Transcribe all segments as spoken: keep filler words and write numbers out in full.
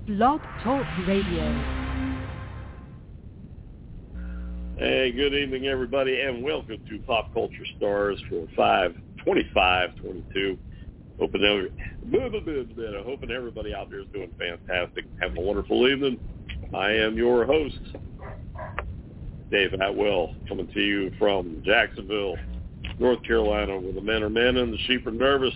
Blog Talk Radio. Hey, good evening, everybody, and welcome to Pop Culture Stars for five twenty-five twenty-two. Hoping, every, hoping everybody out there is doing fantastic, having a wonderful evening. I am your host, Dave Atwell, coming to you from Jacksonville, North Carolina, where the men are men and the sheep are nervous.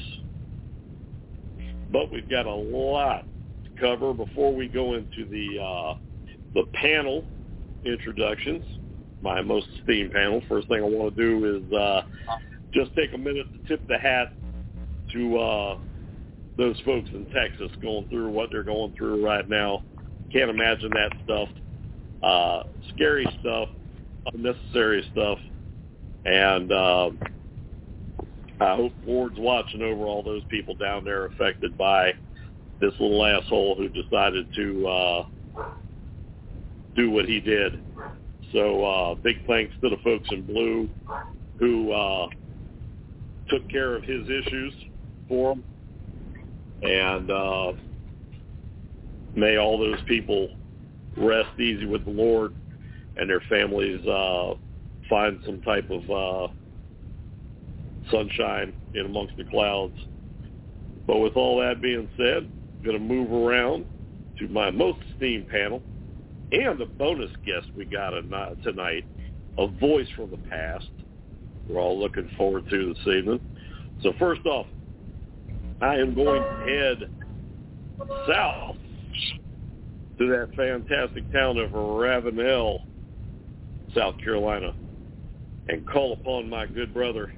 But we've got a lot to cover before we go into the uh, the panel introductions. My most esteemed panel. First thing I want to do is uh, just take a minute to tip the hat to uh, those folks in Texas going through what they're going through right now. Can't imagine that stuff. Uh, scary stuff, unnecessary stuff, and uh, I hope Lord's watching over all those people down there affected by this little asshole who decided to uh, do what he did. So uh, big thanks to the folks in blue who uh, took care of his issues for him. And uh, may all those people rest easy with the Lord and their families uh, find some type of uh, sunshine in amongst the clouds. But with all that being said, I'm going to move around to my most esteemed panel. And a bonus guest we got tonight, a voice from the past. We're all looking forward to this evening. So first off, I am going to head south to that fantastic town of Ravenel, South Carolina, and call upon my good brother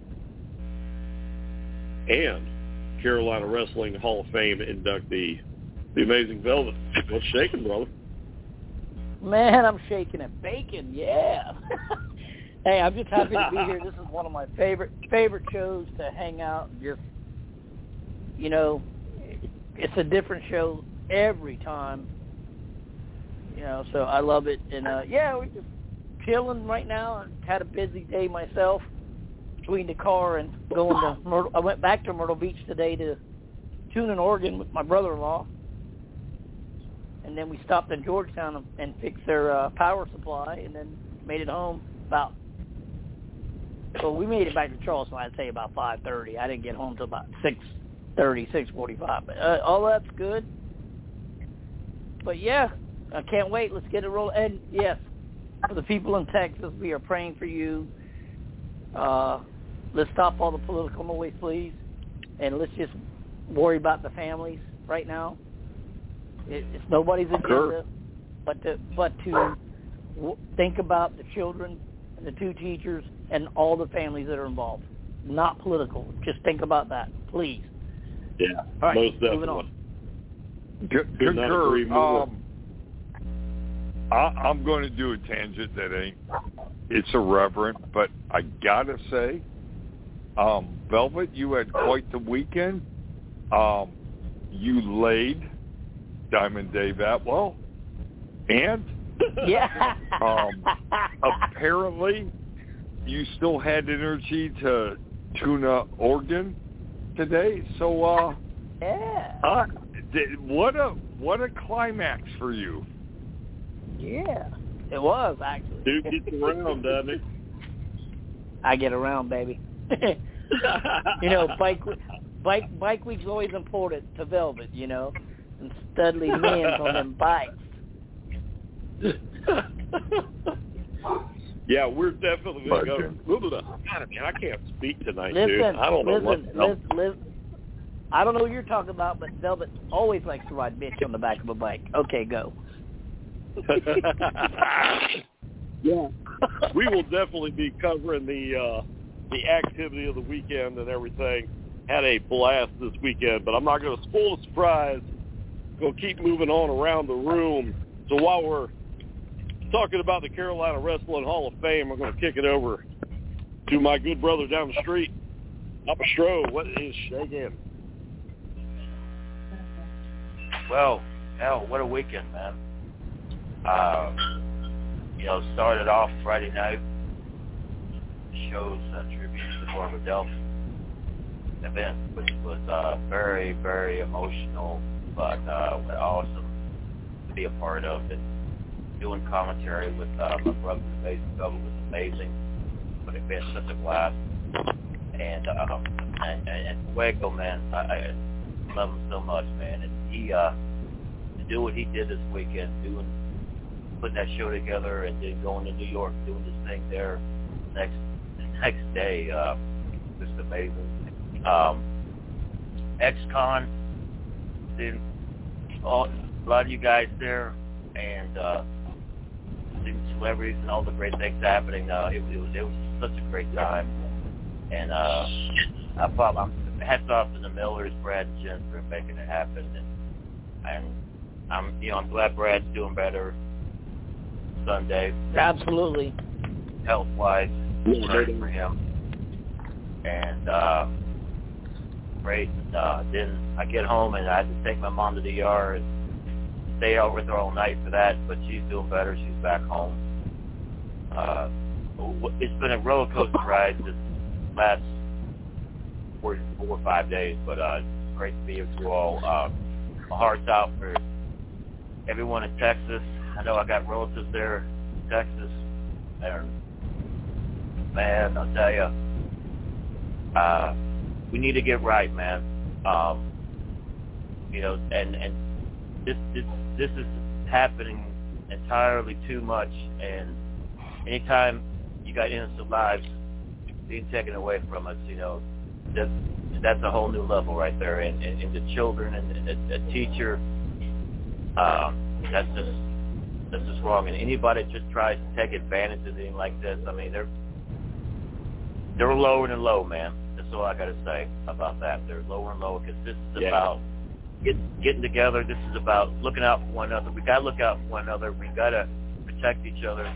and Carolina Wrestling Hall of Fame inductee, the Amazing Velvet. What's shaking, brother? Man, I'm shaking and baking, yeah. Hey, I'm just happy to be here. This is one of my favorite favorite shows to hang out and just, you know, it's a different show every time. You know, so I love it. And, uh, yeah, we're just chilling right now. I had a busy day myself between the car and going to Myrtle. I went back to Myrtle Beach today to tune in Oregon with my brother-in-law. And then we stopped in Georgetown and fixed their uh, power supply, and then made it home about. So we made it back to Charleston. I'd say about five thirty. I didn't get home till about six thirty, six forty-five. But uh, all that's good. But yeah, I can't wait. Let's get it rolling. And yes, for the people in Texas, we are praying for you. Uh, let's stop all the political noise, please, and let's just worry about the families right now. It's nobody's agenda, sure. but to but to w- think about the children and the two teachers and all the families that are involved. Not political. Just think about that, please. Yeah, all right, most definitely. Moving on. Good, Could not agree more. Um, I, I'm going to do a tangent that ain't. It's irreverent, but I gotta say, um, Velvet, you had quite the weekend. Um, you laid Diamond Dave Atwell, and yeah, um, apparently you still had energy to tune up Oregon today. So, uh, yeah, uh, th- what a what a climax for you! Yeah, it was actually. Dude gets around, doesn't it? I get around, baby. You know, bike bike bike week's always important to Velvet. You know. And studly men on them bikes. Yeah, we're definitely going to go. God, man, I can't speak tonight, listen, dude. I don't listen, know what. Listen, listen. I don't know what you're talking about, but Velvet always likes to ride bitch on the back of a bike. Okay, go. Yeah, we will definitely be covering the uh, the activity of the weekend and everything. Had a blast this weekend, but I'm not going to spoil the surprise. Going to keep moving on around the room. So while we're talking about the Carolina Wrestling Hall of Fame, I'm going to kick it over to my good brother down the street, Papa Stro. What is shaking? Well, hell, what a weekend, man. Uh, you know, started off Friday night, shows uh, tribute to the Fort Adelphia event, which was uh, very, very emotional, but uh, with awesome be a part of. And doing commentary with uh, my brother, Amazing Velvet, was amazing. But it's been such a blast. And um, and, and Fuego, man, I, I love him so much, man. And he uh, to do what he did this weekend, doing putting that show together, and then going to New York, doing this thing there next next day, uh, just amazing. Um, X-Con, seeing all, a lot of you guys there, and uh, seeing celebrities and all the great things happening. Uh, it, it was it was such a great time. And uh, I probably, I'm hats off to the Millers, Brad and Jen, for making it happen. And, and I'm, you know, I'm glad Brad's doing better Sunday. Absolutely. Health-wise, great for him. And uh, great. Uh, then I get home and I had to take my mom to the E R and stay out with her all night for that. But she's doing better. She's back home. Uh, it's been a roller coaster ride. This last four, four or five days, but uh, it's great to be with you all. Uh, my heart's out for everyone in Texas. I know I got relatives there in Texas, and man, I'll tell you, uh, we need to get right, man. Um, you know, and and this this this is happening entirely too much, and anytime you got innocent lives being taken away from us, you know, that's, that's a whole new level right there. And, and, and the children and, and a, a teacher, um, that's just that's just wrong. And anybody that just tries to take advantage of anything like this, I mean, they're they're lower and low, man. That's all I got to say about that. They're lower and low because this is yeah. about get, getting together. This is about looking out for one another. We got to look out for one another. We got to protect each other.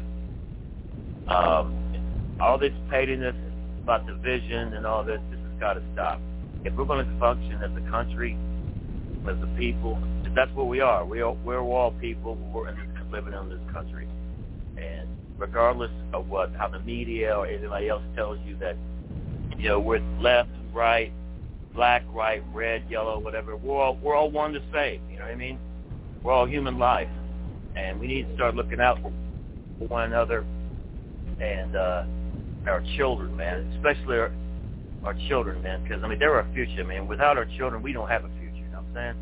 Um, all this pettiness about division and all this, this has got to stop. If we're going to function as a country, as a people, that's what we are. We are we're all people. We're in this, living in this country, and regardless of what how the media or anybody else tells you that, you know, we're left, right, black, right, red, yellow, whatever. We're all we're all one the same. You know what I mean? We're all human life, and we need to start looking out for one another and. uh Our children, man, especially our, our children, man, because, I mean, they're our future, man. Without our children, we don't have a future, you know what I'm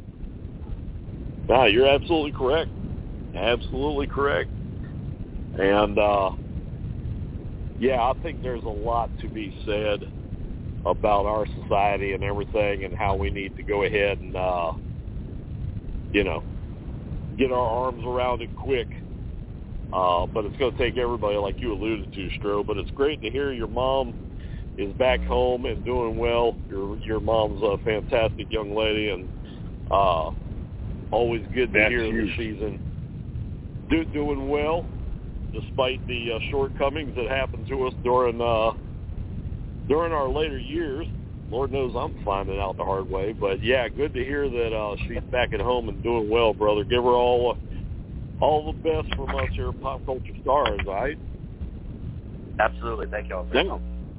saying? No, you're absolutely correct. Absolutely correct. And, uh, yeah, I think there's a lot to be said about our society and everything and how we need to go ahead and, uh, you know, get our arms around it quick. Uh, but it's going to take everybody, like you alluded to, Stro. But it's great to hear your mom is back home and doing well. Your your mom's a fantastic young lady, and uh, always good to That's hear huge. that she's in, do, doing well, despite the uh, shortcomings that happened to us during uh, during our later years. Lord knows I'm finding out the hard way. But, yeah, good to hear that uh, she's back at home and doing well, brother. Give her all... Uh, All the best from us here at Pop Culture Stars, all right? Absolutely. Thank you all. Now,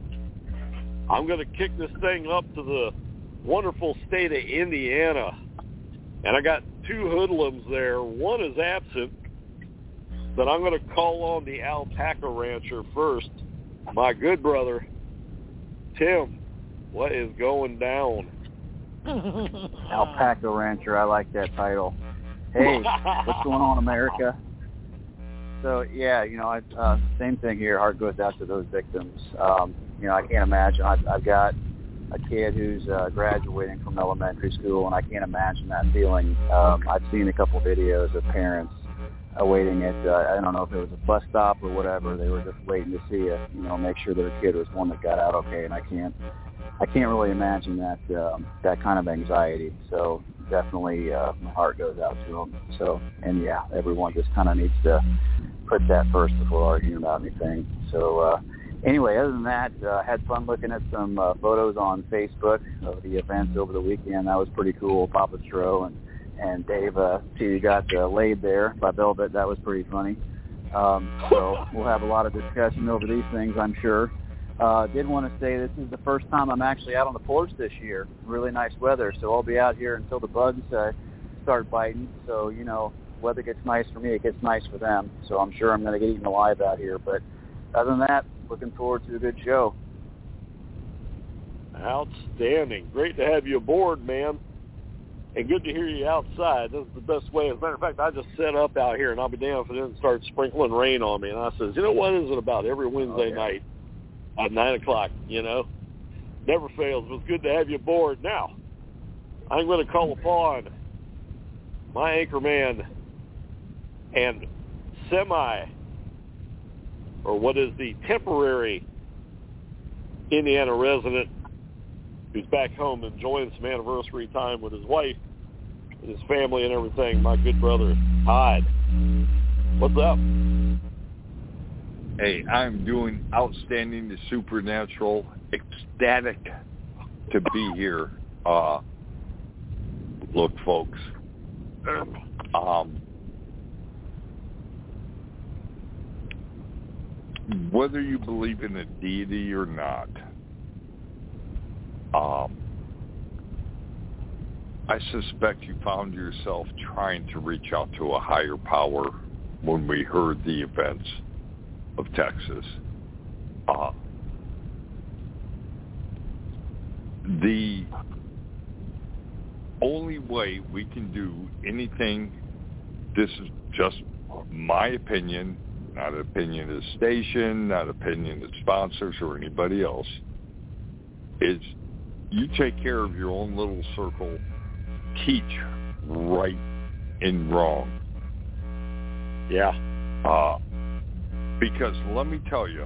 I'm going to kick this thing up to the wonderful state of Indiana. And I got two hoodlums there. One is absent, but I'm going to call on the alpaca rancher first. My good brother, Tim, what is going down? Alpaca rancher, I like that title. Hey, what's going on, America? So, yeah, you know, I, uh, same thing here. Heart goes out to those victims. Um, you know, I can't imagine. I've, I've got a kid who's uh, graduating from elementary school, and I can't imagine that feeling. Um, I've seen a couple videos of parents awaiting at, uh, I don't know if it was a bus stop or whatever. They were just waiting to see it, you know, make sure their kid was one that got out okay, and I can't I can't really imagine that um, that kind of anxiety. So definitely uh, my heart goes out to them. So, and yeah, everyone just kind of needs to put that first before arguing about anything. So uh, anyway, other than that, I uh, had fun looking at some uh, photos on Facebook of the events over the weekend. That was pretty cool. Papa Stro and, and Dave, uh, see you got uh, laid there by Velvet. That was pretty funny. Um, so we'll have a lot of discussion over these things, I'm sure. Uh, did want to say this is the first time I'm actually out on the porch this year. Really nice weather, so I'll be out here until the bugs uh, start biting. So, you know, weather gets nice for me, it gets nice for them. So I'm sure I'm going to get eaten alive out here. But other than that, looking forward to a good show. Outstanding. Great to have you aboard, man. And good to hear you outside. This is the best way. As a matter of fact, I just set up out here, and I'll be damned if it didn't start sprinkling rain on me. And I says, you know what is it about every Wednesday okay. night at nine o'clock, you know? Never fails. It was good to have you aboard. Now, I'm going to call upon my anchor man and semi, or what is the temporary Indiana resident who's back home enjoying some anniversary time with his wife and his family and everything, my good brother, Todd. What's up? Hey, I'm doing outstanding to supernatural, ecstatic to be here. Uh, look, folks, um, whether you believe in a deity or not, um, I suspect you found yourself trying to reach out to a higher power when we heard the events of Texas. Uh, the only way we can do anything, this is just my opinion, not an opinion of the station, not opinion of sponsors or anybody else, is you take care of your own little circle, teach right and wrong. Yeah. Uh, because let me tell you,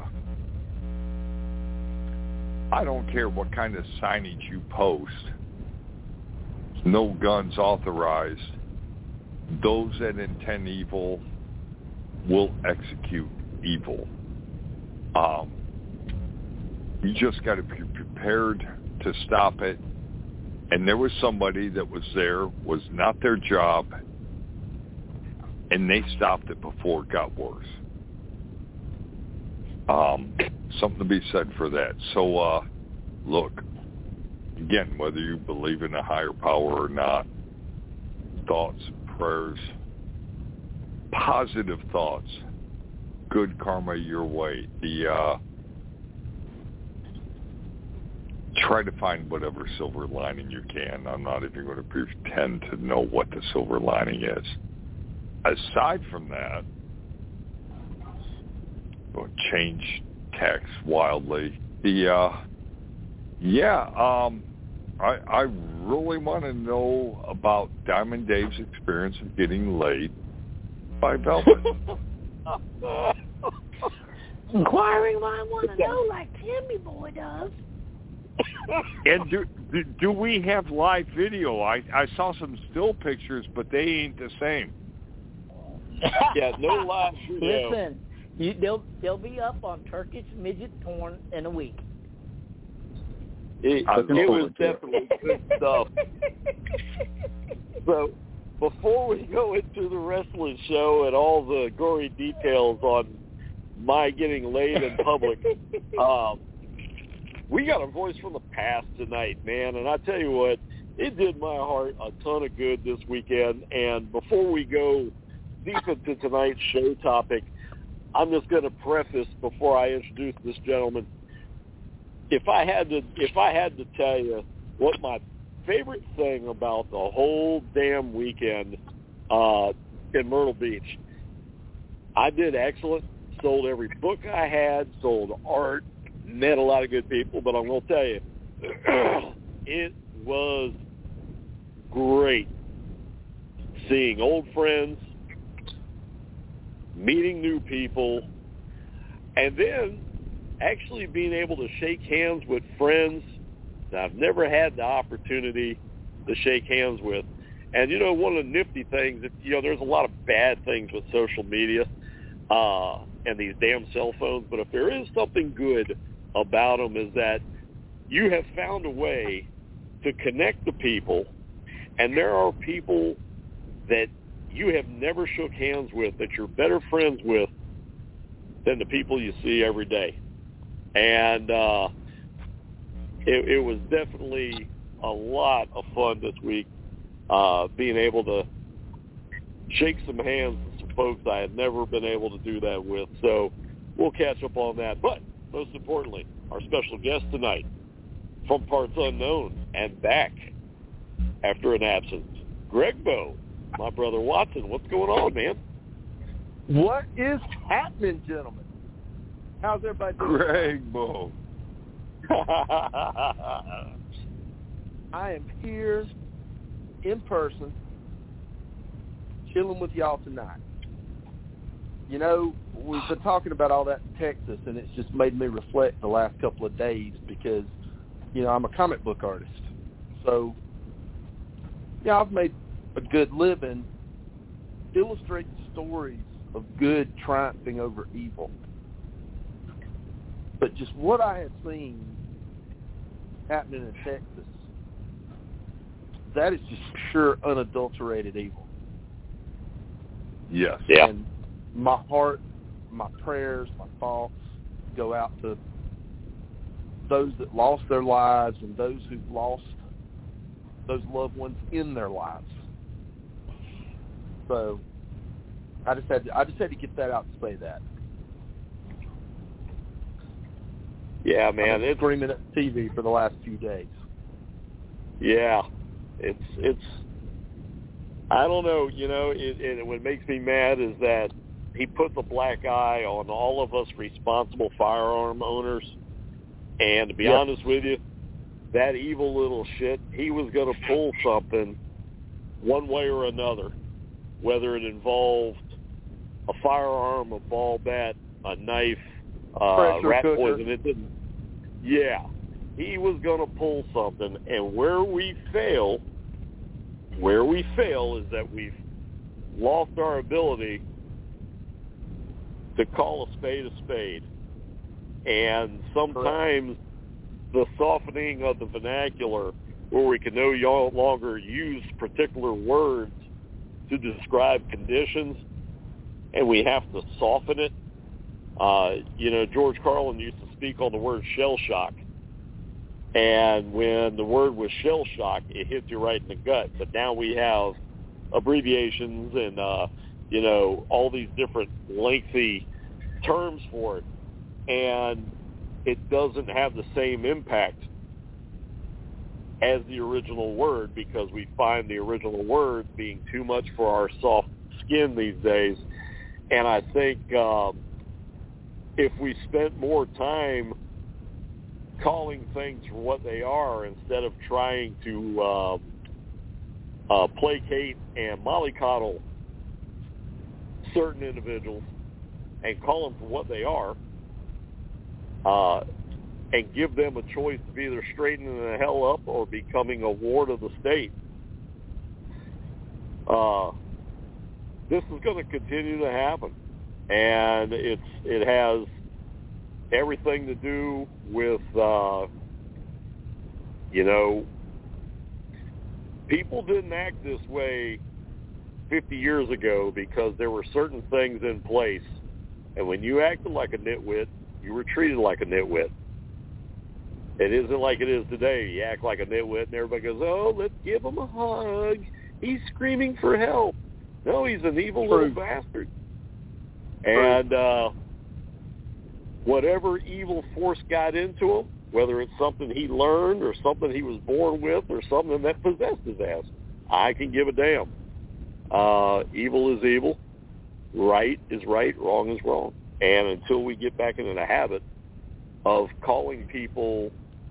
I don't care what kind of signage you post, no guns authorized, those that intend evil will execute evil. Um, you just got to be prepared to stop it. And there was somebody that was there, was not their job, and they stopped it before it got worse. Um, something to be said for that. So, uh, look, again, whether you believe in a higher power or not, thoughts, prayers, positive thoughts, good karma your way. The uh, try to find whatever silver lining you can. I'm not even going to pretend to know what the silver lining is. Aside from that, we'll change text wildly. The uh, yeah, um, I I really want to know about Diamond Dave's experience of getting laid by Velvet. Inquiring I want to know, like Timmy Boy does. And do, do do we have live video? I I saw some still pictures, but they ain't the same. Yeah, no live video. Listen, you, they'll they'll be up on Turkish midget porn in a week. It, it was definitely good stuff. So, before we go into the wrestling show and all the gory details on my getting laid in public, um, we got a voice from the past tonight, man. And I tell you what, it did my heart a ton of good this weekend. And before we go deep into tonight's show topic, I'm just going to preface before I introduce this gentleman. If I had to, if I had to tell you what my favorite thing about the whole damn weekend uh, in Myrtle Beach, I did excellent. Sold every book I had. Sold art. Met a lot of good people. But I'm going to tell you, it was great seeing old friends, meeting new people, and then actually being able to shake hands with friends that I've never had the opportunity to shake hands with. And, you know, one of the nifty things, that, you know, there's a lot of bad things with social media uh, and these damn cell phones, but if there is something good about them is that you have found a way to connect the people, and there are people that you have never shook hands with that you're better friends with than the people you see every day. And uh, it, it was definitely a lot of fun this week, uh, being able to shake some hands with some folks I had never been able to do that with. So we'll catch up on that. But most importantly, our special guest tonight from parts unknown and back after an absence, Greg Bowe, my brother Watson. What's going on, man? What is happening, gentlemen? How's everybody doing? Greg Bowe. I am here in person, chilling with y'all tonight. You know, we've been talking about all that in Texas, and it's just made me reflect the last couple of days because, you know, I'm a comic book artist. So, yeah, I've made a good living illustrating stories of good triumphing over evil. But just what I have seen happening in Texas, that is just pure unadulterated evil. Yes. Yeah. And my heart, my prayers, my thoughts go out to those that lost their lives and those who've lost those loved ones in their lives. So I just had to, I just had to get that out and say that. Yeah, man. I've been It's screaming at T V for the last few days. Yeah, it's it's. I don't know. You know, it, it, what makes me mad is that he puts a black eye on all of us responsible firearm owners. And to be Yes. honest with you, that evil little shit, he was going to pull something one way or another, whether it involved a firearm, a ball bat, a knife, uh, Pressure rat cooker. poison. It didn't. Yeah, he was going to pull something, and where we fail, where we fail is that we've lost our ability to call a spade a spade. And sometimes the softening of the vernacular, where we can no longer use particular words to describe conditions, and we have to soften it. Uh, you know, George Carlin used to speak on the word shell shock. And when the word was shell shock, it hit you right in the gut. But now we have abbreviations and, uh, you know, all these different lengthy terms for it. And it doesn't have the same impact as the original word because we find the original word being too much for our soft skin these days. And I think um, if we spent more time calling things for what they are instead of trying to um, uh, placate and mollycoddle certain individuals and call them for what they are, uh, and give them a choice of either straightening the hell up or becoming a ward of the state, uh, this is going to continue to happen. And it's it has everything to do with, uh, you know, people didn't act this way fifty years ago because there were certain things in place. And when you acted like a nitwit, you were treated like a nitwit. It isn't like it is today. You act like a nitwit and everybody goes, oh, let's give him a hug. He's screaming for help. No, he's an evil True. little bastard. And uh, whatever evil force got into him, whether it's something he learned or something he was born with or something that possessed his ass, I can give a damn. Uh, evil is evil. Right is right. Wrong is wrong. And until we get back into the habit of calling people,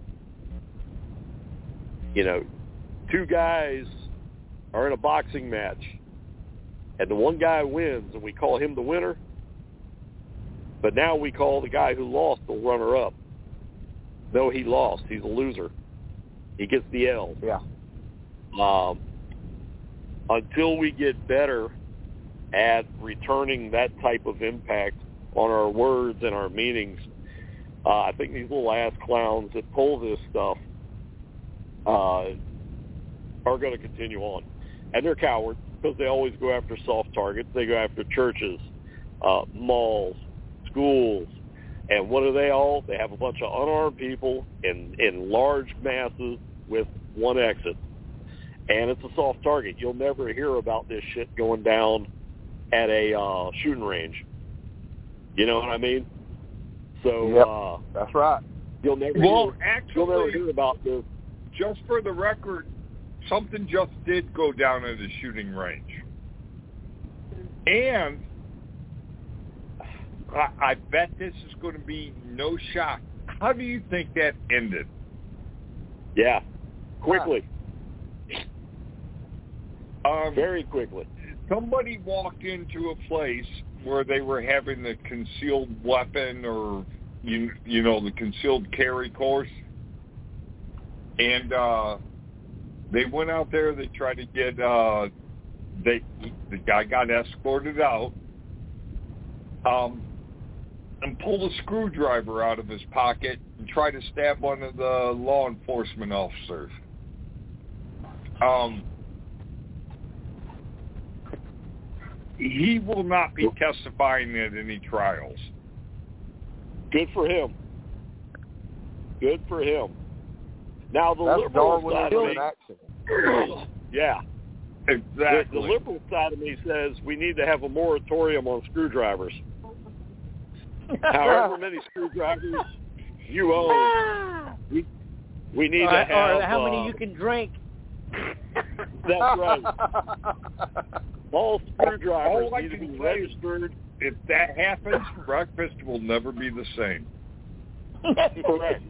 you know, two guys are in a boxing match and the one guy wins and we call him the winner, but now we call the guy who lost the runner-up. No, he lost. He's a loser. He gets the L. Yeah. Um, until we get better at returning that type of impact on our words and our meanings, uh, I think these little ass clowns that pull this stuff uh, are going to continue on. And they're cowards because they always go after soft targets. They go after churches, uh, malls, schools. And what are they all? They have a bunch of unarmed people in, in large masses with one exit. and it's a soft target. You'll never hear about this shit going down at a uh, shooting range. You know what I mean? So yep, uh, that's right. You'll never well, hear, actually, you'll never hear about this. Just for the record, something just did go down at a shooting range. And I, I bet this is going to be no shock. How do you think that ended? Yeah, quickly. Um, Very quickly. Somebody walked into a place where they were having the concealed weapon or, you, you know, the concealed carry course. And uh, they went out there. They tried to get, uh, they, the guy got escorted out um, and pulled a screwdriver out of his pocket and tried to stab one of the law enforcement officers. Um, he will not be testifying at any trials. Good for him. Good for him. Now, the That's liberal side of Darwinism me, in action. yeah, Exactly. the, the liberal side of me says we need to have a moratorium on screwdrivers. However many screwdrivers you own, we, we need or, to have... or how uh, many you can drink. That's right. All screwdrivers All I need to can be say registered. If that happens, breakfast will never be the same. Correct.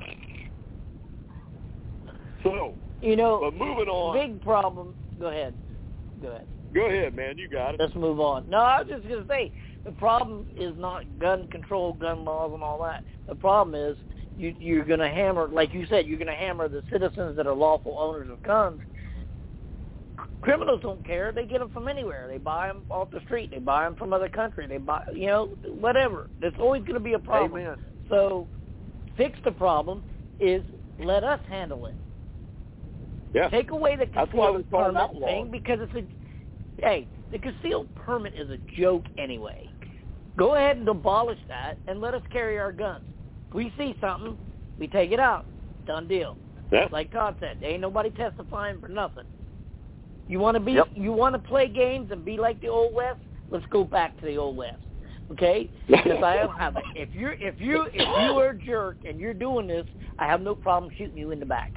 So, You know, but moving on. big problem. Go ahead. Go ahead. Go ahead, man. You got it. Let's move on. No, I was just going to say, the problem is not gun control, gun laws, and all that. The problem is you, you're going to hammer, like you said, you're going to hammer the citizens that are lawful owners of guns. Criminals don't care. They get them from anywhere. They buy them off the street. They buy them from other countries. They buy, you know, whatever. There's always going to be a problem. Amen. So fix the problem is let us handle it. Yeah. Take away the That's why we concealed call it permit outlaw. thing because it's a, hey, the concealed permit is a joke anyway. Go ahead and abolish that and let us carry our guns. If we see something, we take it out. Done deal. Yeah. Like Todd said, there ain't nobody testifying for nothing. You want to be, Yep. you want to play games and be like the old West? Let's go back to the old West. Okay? Because I have, if you're, if you, if you are a jerk and you're doing this, I have no problem shooting you in the back.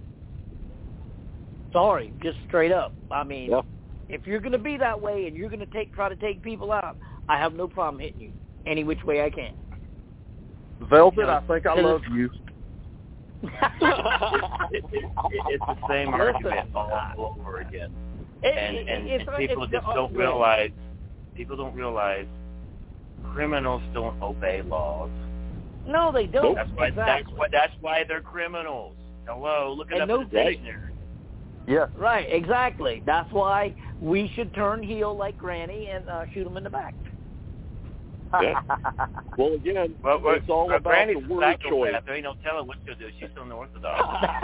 Sorry, just straight up. I mean, Yep. if you're going to be that way and you're going to take, try to take people out, I have no problem hitting you any which way I can. Velvet, I think I Because- love you. it, it, it, it's the same Listen, argument all over again. It- And, it- and, it's- and people it's- just oh, don't go ahead. realize, people don't realize criminals don't obey laws. No, they don't. That's why, exactly. that's why, that's why they're criminals. Hello, look it And up no- in the dictionary. Yes. Right, exactly. That's why we should turn heel like Granny and uh, shoot them in the back. Yeah. Well, again, Well, well, it's all well, about Granny's the a word choice. psychopath. There ain't no telling what she'll do. She's still unorthodox.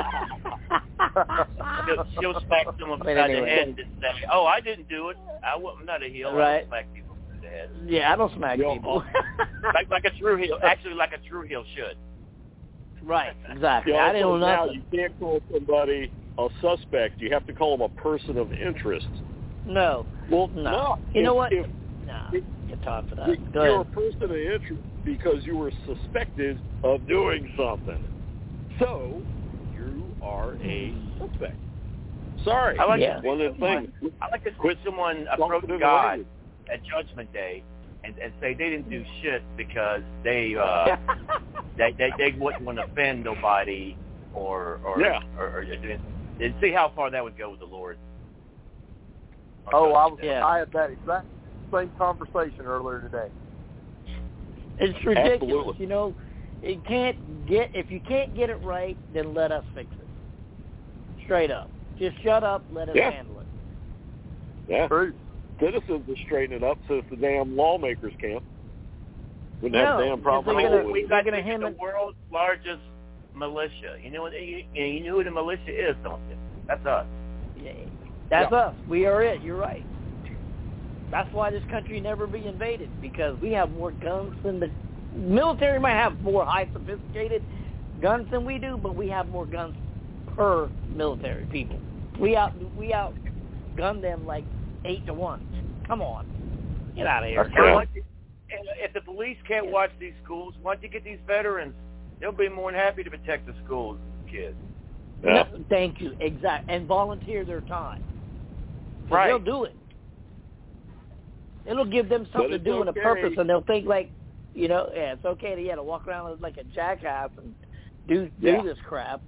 she'll, she'll smack someone But beside anyway. the head and just say, "Oh, I didn't do it. I wasn't, I'm not a heel. I Right. don't smack people beside the head." Yeah, I don't smack Yo, people. like like a true heel, actually like a true heel should. Right, exactly. You I didn't know also, now nothing. you can't call somebody a suspect. You have to call them a person of interest. No. Well, No. no. You know If- what? If No, if- get Todd for that. Go you're ahead. a person of interest because you were suspected of doing something. So, you are a suspect. Sorry. I like Yeah. to One of the things. I like to Quit see someone Something approach in the God language. at Judgment Day and, and say they didn't do shit because they uh, they, they they wouldn't want to offend nobody or or Yeah. or, or, and see how far that would go with the Lord. on Oh, I Judgment was. Day. Yeah. I had that exact same conversation earlier today. It's ridiculous. Absolutely. You know, it can't get if you can't get it right, then let us fix it. Straight up. Just shut up, let us Yeah. handle it. Yeah. True. Citizens will straighten it up so the damn lawmakers can't. Wouldn't have No, a damn problem. they're at gonna- all we with got it. gonna the, hem the it- world's largest militia. You know what? You, you know who the militia is, don't you? That's us. Yeah. That's Yeah. us. We are it. You're right. That's why this country never be invaded, because we have more guns than the military might have more high sophisticated guns than we do, but we have more guns per military people. We out we outgunned them like eight to one. Come on, get out of here. And why don't you- and if the police can't watch these schools, why don't you get these veterans? They'll be more than happy to protect the schools and kids. Yeah. No, thank you, exactly, and volunteer their time. So Right. they'll do it. It'll give them something to it's do and a okay. purpose, and they'll think like, you know, yeah, it's okay to yeah to walk around like a jackass and do do Yeah. this crap.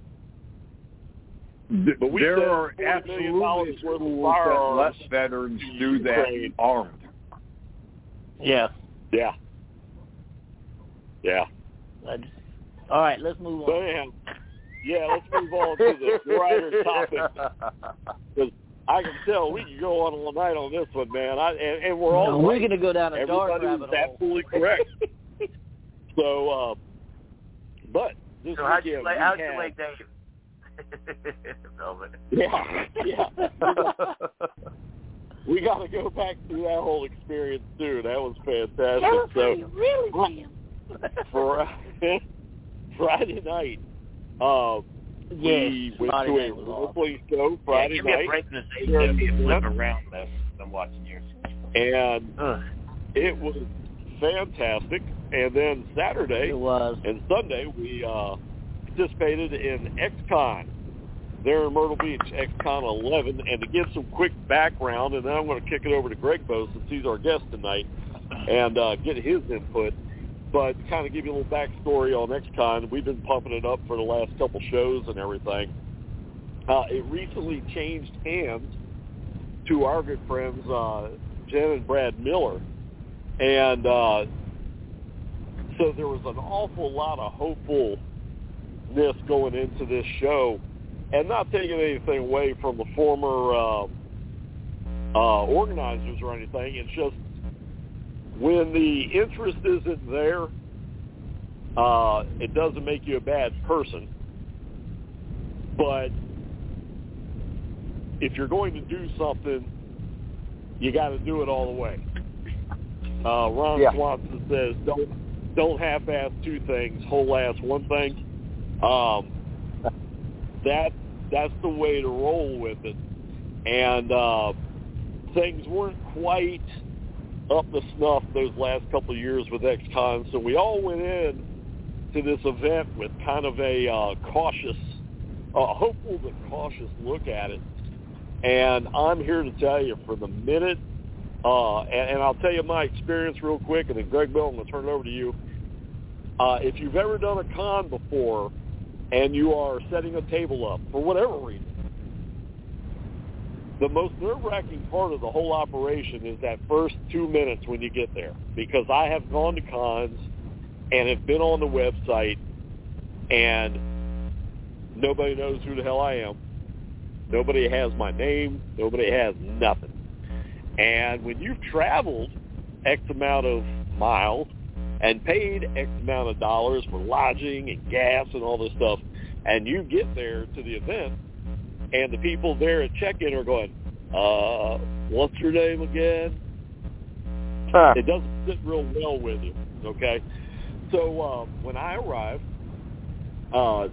But we there said are forty million absolutely dollars worth of schools that firearms let veterans to do that Ukraine. armed. Yeah. Yeah. Yeah. All right, let's move So on. anyhow, yeah, let's move on to the brighter topic. Because I can tell we can go on all night on this one, man. I and, and we're all No, we're right. going to go down a dark Everybody rabbit is hole. absolutely correct. So, uh, but this So how'd you weekend lay, we how'd had, you lay Dave? Velvet. yeah, yeah. We got to go back through that whole experience too. That was fantastic. California, So, really, man. for Friday night, uh, we Yes, went Friday to a night was awesome. wrestling show Friday yeah, give me night, a break in this A E W flip around mess I'm watching here. and Ugh. it was fantastic. And then Saturday It was. and Sunday, we uh, participated in X-Con there in Myrtle Beach, X-Con eleven. And to give some quick background, and then I'm going to kick it over to Greg Bowe since he's our guest tonight, and uh, get his input. But kind of give you a little backstory on X-Con. We've been pumping it up for the last couple shows and everything. Uh, it recently changed hands to our good friends uh, Jen and Brad Miller. And uh, so there was an awful lot of hopefulness going into this show. And not taking anything away from the former uh, uh, organizers or anything. It's just when the interest isn't there, uh, it doesn't make you a bad person. But if you're going to do something, you got to do it all the way. Uh, Ron Yeah. Swanson says, "Don't don't half-ass two things, whole-ass one thing." Um, that that's the way to roll with it, and uh, things weren't quite up to snuff those last couple of years with X-Con, so we all went in to this event with kind of a uh, cautious, uh, hopeful but cautious look at it. And I'm here to tell you, for the minute, uh, and, and I'll tell you my experience real quick, and then Greg Bill, I'm going to turn it over to you. Uh, if you've ever done a con before and you are setting a table up for whatever reason, the most nerve-wracking part of the whole operation is that first two minutes when you get there. Because I have gone to cons and have been on the website, and nobody knows who the hell I am. Nobody has my name. Nobody has nothing. And when you've traveled X amount of miles and paid X amount of dollars for lodging and gas and all this stuff, and you get there to the event, and the people there at check-in are going, uh, what's your name again? Huh. It doesn't sit real well with you, okay? So uh, when I arrived, uh,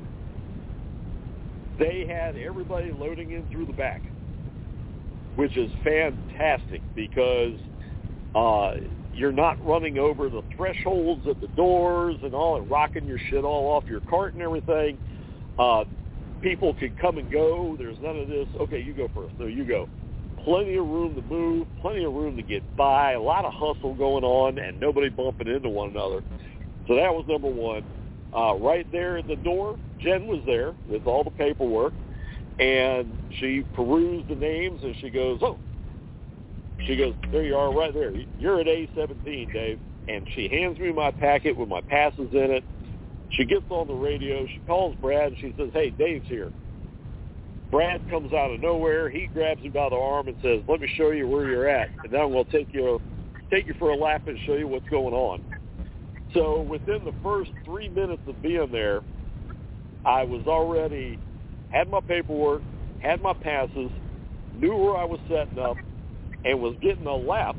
they had everybody loading in through the back, which is fantastic because uh, you're not running over the thresholds at the doors and all and rocking your shit all off your cart and everything. Uh, people can come and go. There's none of this, okay, you go first. No, you go. Plenty of room to move, plenty of room to get by, a lot of hustle going on, and nobody bumping into one another. So that was number one. Uh, right there at the door, Jen was there with all the paperwork, and she perused the names, and she goes, oh, she goes, there you are right there. You're at A seventeen, Dave. And she hands me my packet with my passes in it. She gets on the radio. She calls Brad, and she says, hey, Dave's here. Brad comes out of nowhere. He grabs me by the arm and says, let me show you where you're at, and then I'm going to take you, take you for a lap and show you what's going on. So within the first three minutes of being there, I was already, had my paperwork, had my passes, knew where I was setting up, and was getting a lap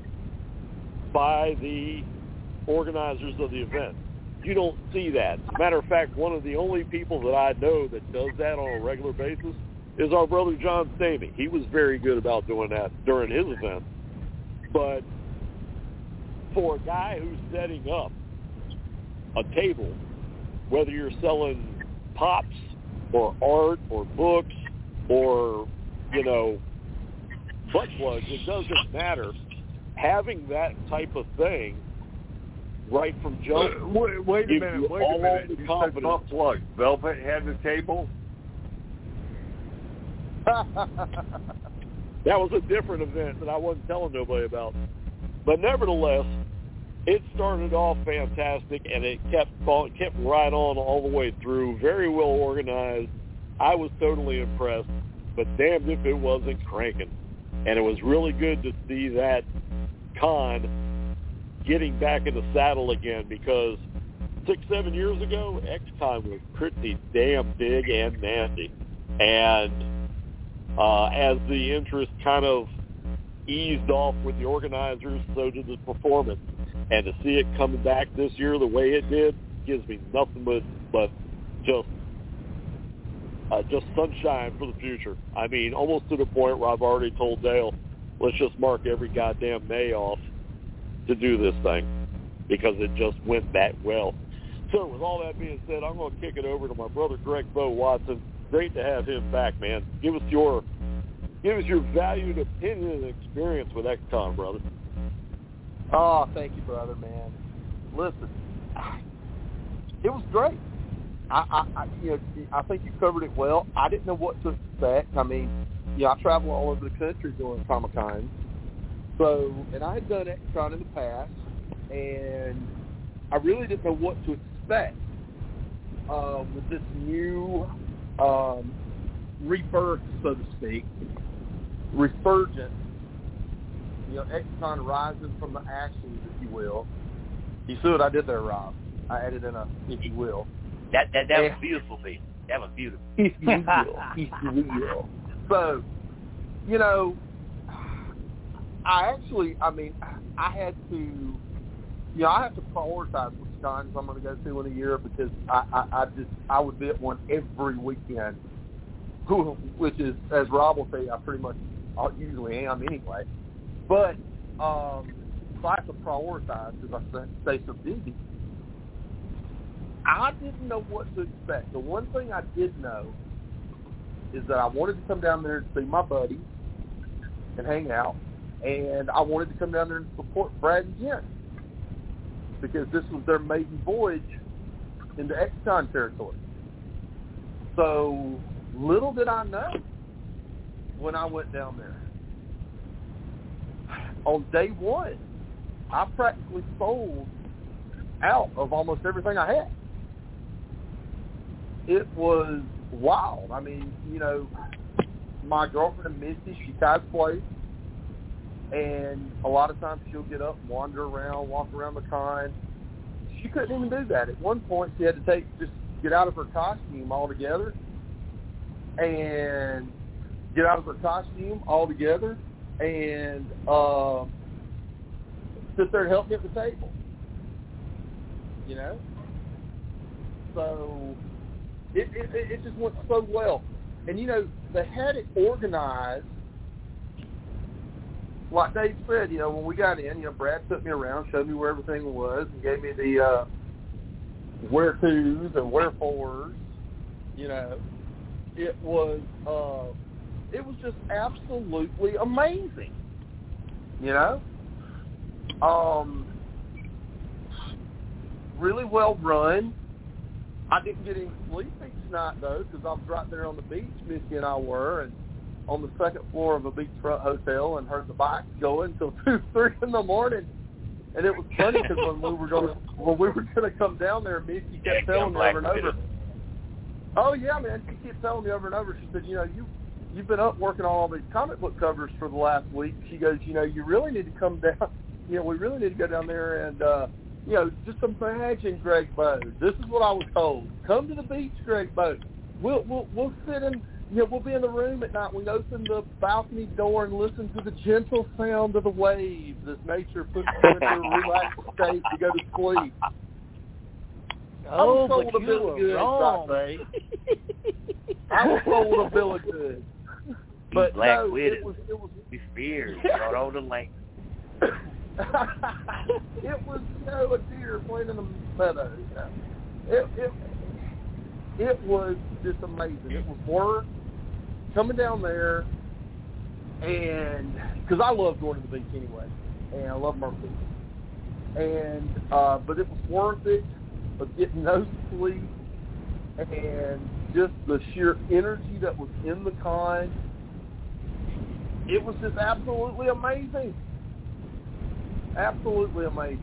by the organizers of the event. You don't see that. As a matter of fact, one of the only people that I know that does that on a regular basis is our brother John Stamey. He was very good about doing that during his event. But for a guy who's setting up a table, whether you're selling pops or art or books or, you know, butt plugs, it doesn't matter. Having that type of thing right from jump. Uh, wait, wait a minute, wait a minute. You said butt plugs. Velvet had the table? That was a different event that I wasn't telling nobody about. But nevertheless, it started off fantastic, and it kept kept right on all the way through. Very well organized. I was totally impressed, but damned if it wasn't cranking. And it was really good to see that con getting back in the saddle again, because six, seven years ago, X-Con was pretty damn big and nasty. And uh, as the interest kind of eased off with the organizers, so did the performance. And to see it coming back this year the way it did gives me nothing but, but just uh, just sunshine for the future. I mean, almost to the point where I've already told Dale, let's just mark every goddamn May off to do this thing, because it just went that well. So with all that being said, I'm going to kick it over to my brother Greg Bo Watson. Great to have him back, man. Give us your give us your valued opinion and experience with X-Con, brother. Oh, thank you, brother, man. Listen, it was great. I, I, I, you know, I think you covered it well. I didn't know what to expect. I mean, you know, I travel all over the country doing Comic-Con. So, and I had done X-Con in the past, and I really didn't know what to expect uh, with this new um, rebirth, so to speak, resurgence. You know, X-Con rising from the ashes, if you will. You see what I did there, Rob? I added in a, if you will. That that that was beautiful, Pete. That was beautiful. If you will, if you will. So, you know, I actually, I mean, I had to, you know, I have to prioritize which cons I'm going to go to in a year, because I, I, I just, I would be at one every weekend, which is, as Rob will say, I pretty much usually am anyway. But um, so I have to prioritize because I stay so busy. I didn't know what to expect. The one thing I did know is that I wanted to come down there and see my buddies and hang out, and I wanted to come down there and support Brad and Jen, because this was their maiden voyage into X-Con territory. So little did I know when I went down there. On day one, I practically sold out of almost everything I had. It was wild. I mean, you know, my girlfriend Missy, she cosplays, and a lot of times she'll get up and wander around, walk around the con. She couldn't even do that. At one point, she had to take just get out of her costume altogether, and get out of her costume altogether, and uh, sit there and help me at the table. You know, so it, it it just went so well. And you know, they had it organized. Like Dave said, you know, when we got in, you know, Brad took me around, showed me where everything was, and gave me the uh, where tos and wherefores. You know, it was uh, it was just absolutely amazing. You know, um, really well run. I didn't get any sleep each night though, because I was right there on the beach. Missy and I were, and on the second floor of a beachfront hotel, and heard the bikes going until two, three in the morning. And it was funny because when we were going to when we were going to come down there, Missy kept telling me over and over. Oh yeah, man! She kept telling me over and over. She said, you know, you you've been up working on all these comic book covers for the last week. She goes, you know, you really need to come down. You know, we really need to go down there and, uh, you know, just imagine Greg Bode. This is what I was told. Come to the beach, Greg Bode. We'll we'll we'll sit in. You know, we'll be in the room at night. We open the balcony door and listen to the gentle sound of the waves as nature puts you into a relaxed state to go to sleep. Oh, I'm but you were wrong. right, I was sold a bill of goods. But Black no, Widow. it was it was We feared. Brought all the length. it was, you know, a deer playing in the meadow. You know. It it it was just amazing. It was worth coming down there, and because I love going to the beach anyway, and I love Murphy, and uh, but it was worth it of getting no sleep and just the sheer energy that was in the con. It was just absolutely amazing. Absolutely amazing.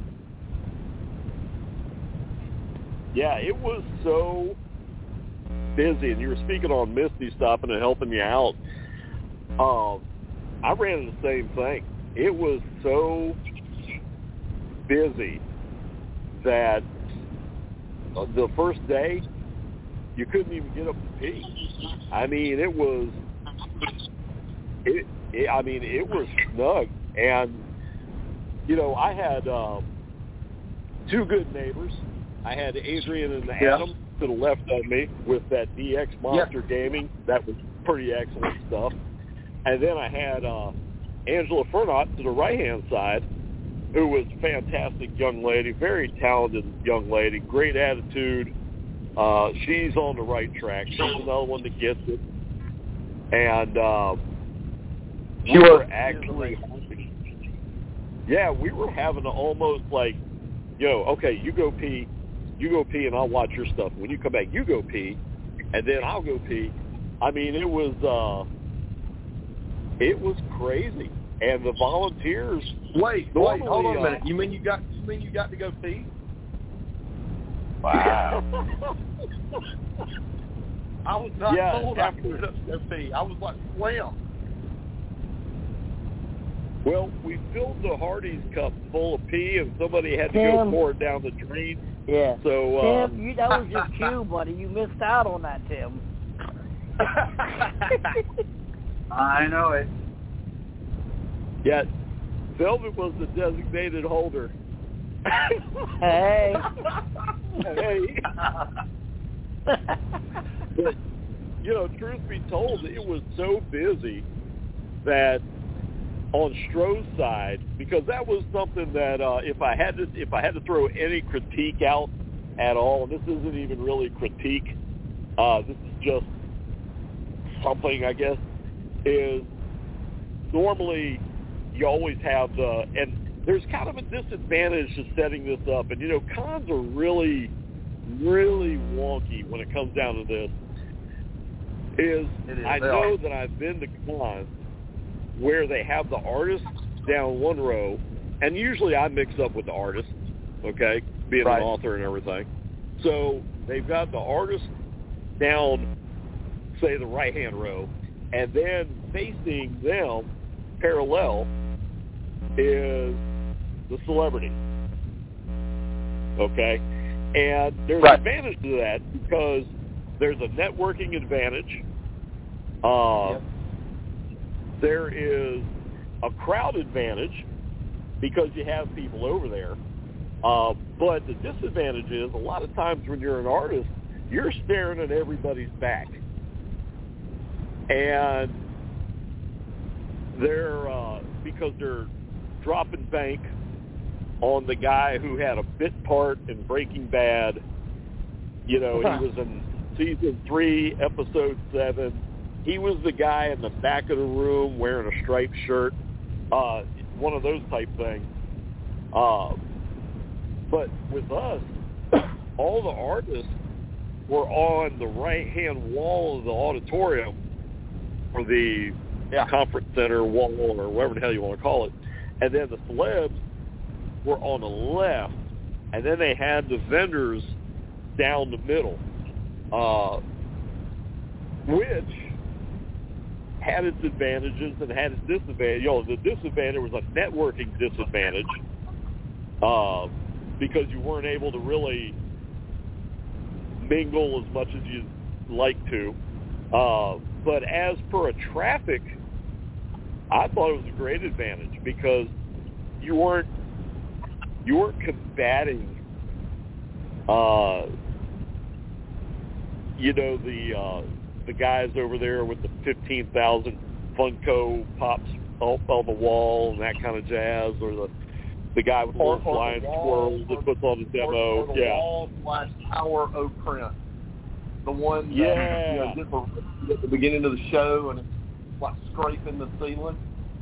Yeah, it was so busy, and you were speaking on Misty stopping and helping you out. Um, I ran into the same thing. It was so busy that the first day you couldn't even get up to pee. I mean, it was. It, it. I mean, it was snug, and you know, I had um, two good neighbors. I had Adrian and yeah. Adam to the left of me with that D X Monster yeah. Gaming. That was pretty excellent stuff. And then I had uh, Angela Fernot to the right-hand side, who was a fantastic young lady, very talented young lady, great attitude. Uh, she's on the right track. She's another one that gets it. And uh, she we was were actually, yeah, we were having to almost like, yo, okay, you go pee, you go pee, and I'll watch your stuff. When you come back, you go pee, and then I'll go pee. I mean, it was uh, it was crazy, and the volunteers. Wait, normally, wait, hold on a uh, minute. You mean you got? You mean you got to go pee? Wow. I was not yeah, told I after, could go pee. I was like, slam. Well, we filled the Hardee's cup full of pee, and somebody had to Tim. go pour it down the drain. Yeah. So, uh, Tim, you, that was your cue, buddy. You missed out on that, Tim. I know it. yeah, Velvet was the designated holder. Hey. Hey. But, you know, truth be told, it was so busy that on Stroh's side, because that was something that uh, if I had to if I had to throw any critique out at all, and this isn't even really critique, uh, this is just something, I guess, is normally you always have the, and there's kind of a disadvantage to setting this up, and you know, cons are really, really wonky when it comes down to this. Is, It is I they know are. that I've been to cons where they have the artist down one row, and usually I mix up with the artist, okay, being Right. an author and everything. So they've got the artist down, say, the right-hand row, and then facing them, parallel, is the celebrity, okay? And there's Right. an advantage to that because there's a networking advantage. Uh, Yep. There is a crowd advantage because you have people over there. Uh, but the disadvantage is a lot of times when you're an artist, you're staring at everybody's back. And they're, uh, because they're dropping bank on the guy who had a bit part in Breaking Bad. You know, he was in season three, episode seven. He was the guy in the back of the room wearing a striped shirt, uh, one of those type things. Uh, but with us, all the artists were on the right-hand wall of the auditorium, or the Yeah. conference center wall, or whatever the hell you want to call it. And then the celebs were on the left, and then they had the vendors down the middle, uh, which had its advantages and had its disadvantages. You know, the disadvantage was a networking disadvantage uh, because you weren't able to really mingle as much as you'd like to. Uh, but as per a traffic, I thought it was a great advantage because you weren't you weren't combating, uh, you know, the uh, the guys over there with the fifteen thousand Funko pops up on the wall and that kind of jazz, or the the guy with the Or- little or flying the wall, squirrels that or- puts on the demo. Or, or the yeah. wall slash tower O print. The one that Yeah. you know, gets a, at the beginning of the show and it's like scraping the ceiling.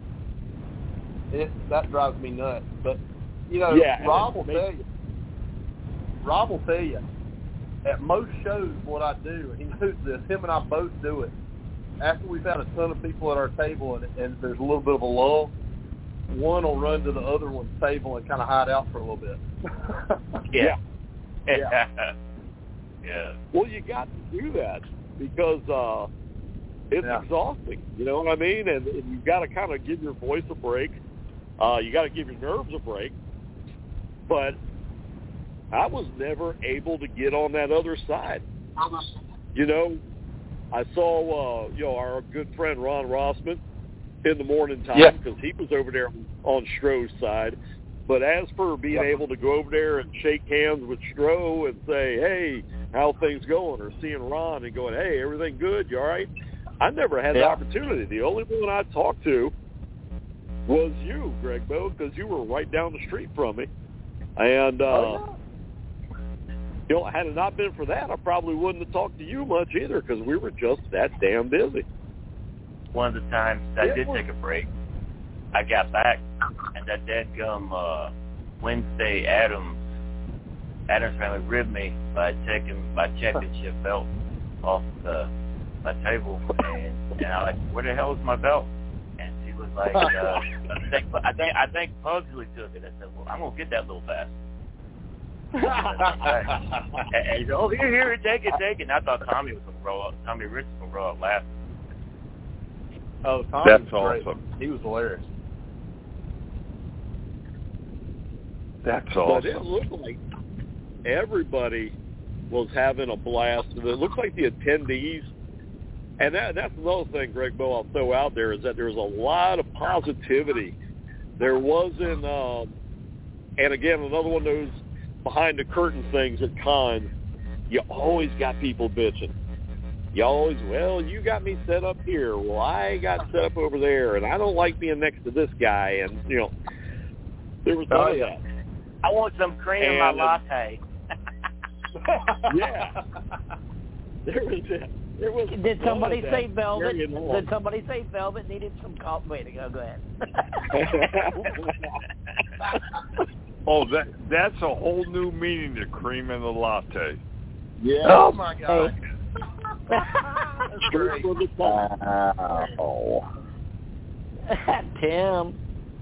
It that drives me nuts. But you know, Yeah, Rob will makes- tell you. Rob will tell you. At most shows, what I do, and he knows this. Him and I both do it. After we've had a ton of people at our table and, and there's a little bit of a lull, one will run to the other one's table and kind of hide out for a little bit. Yeah. Yeah. Yeah. Well, you got to do that because uh, it's Yeah. exhausting. You know what I mean? And, and you've got to kind of give your voice a break. Uh, you got to give your nerves a break. But I was never able to get on that other side. You know, I saw, uh, you know, our good friend Ron Rossman in the morning time Yeah. because he was over there on Stroh's side. But as for being Yeah. able to go over there and shake hands with Stroh and say, hey, how things going? Or seeing Ron and going, hey, everything good? You all right? I never had the Yeah. opportunity. The only one I talked to was you, Greg Bo, because you were right down the street from me. And, uh, Oh, you know, had it not been for that, I probably wouldn't have talked to you much either because we were just that damn busy. One of the times I Yeah, did well- take a break, I got back, and that dadgum uh, Wednesday Adams Adams family ribbed me by taking my championship belt off the my table, and, and I like, where the hell is my belt? And she was like, uh, I think I think I think Pugsley took it. I said, well, I'm gonna get that little bastard. and, and he said, oh, here, here, take it, take it. And I thought Tommy was gonna grow up. Tommy Rich was gonna grow up laughing. Oh, Tom That's was great. awesome. He was hilarious. That's But it awesome. looked like everybody was having a blast. It looked like the attendees, and that, that's another thing, Greg Bo, I'll throw out there, is that there's a lot of positivity. There wasn't, um, and again, another one of those behind-the-curtain things at cons, you always got people bitching. You always, well, you got me set up here. Well, I got set up over there, and I don't like being next to this guy. And, you know, there was none Oh, of yeah. that. I want some cream in my And, uh, latte. Yeah. There was that. There was Did none somebody of that say Velvet? carrying on. Did somebody say Velvet needed some coffee? Wait, go, go ahead. Oh, that that's a whole new meaning to cream in the latte. Yeah. Oh my God. Straight from the top. Wow. Tim.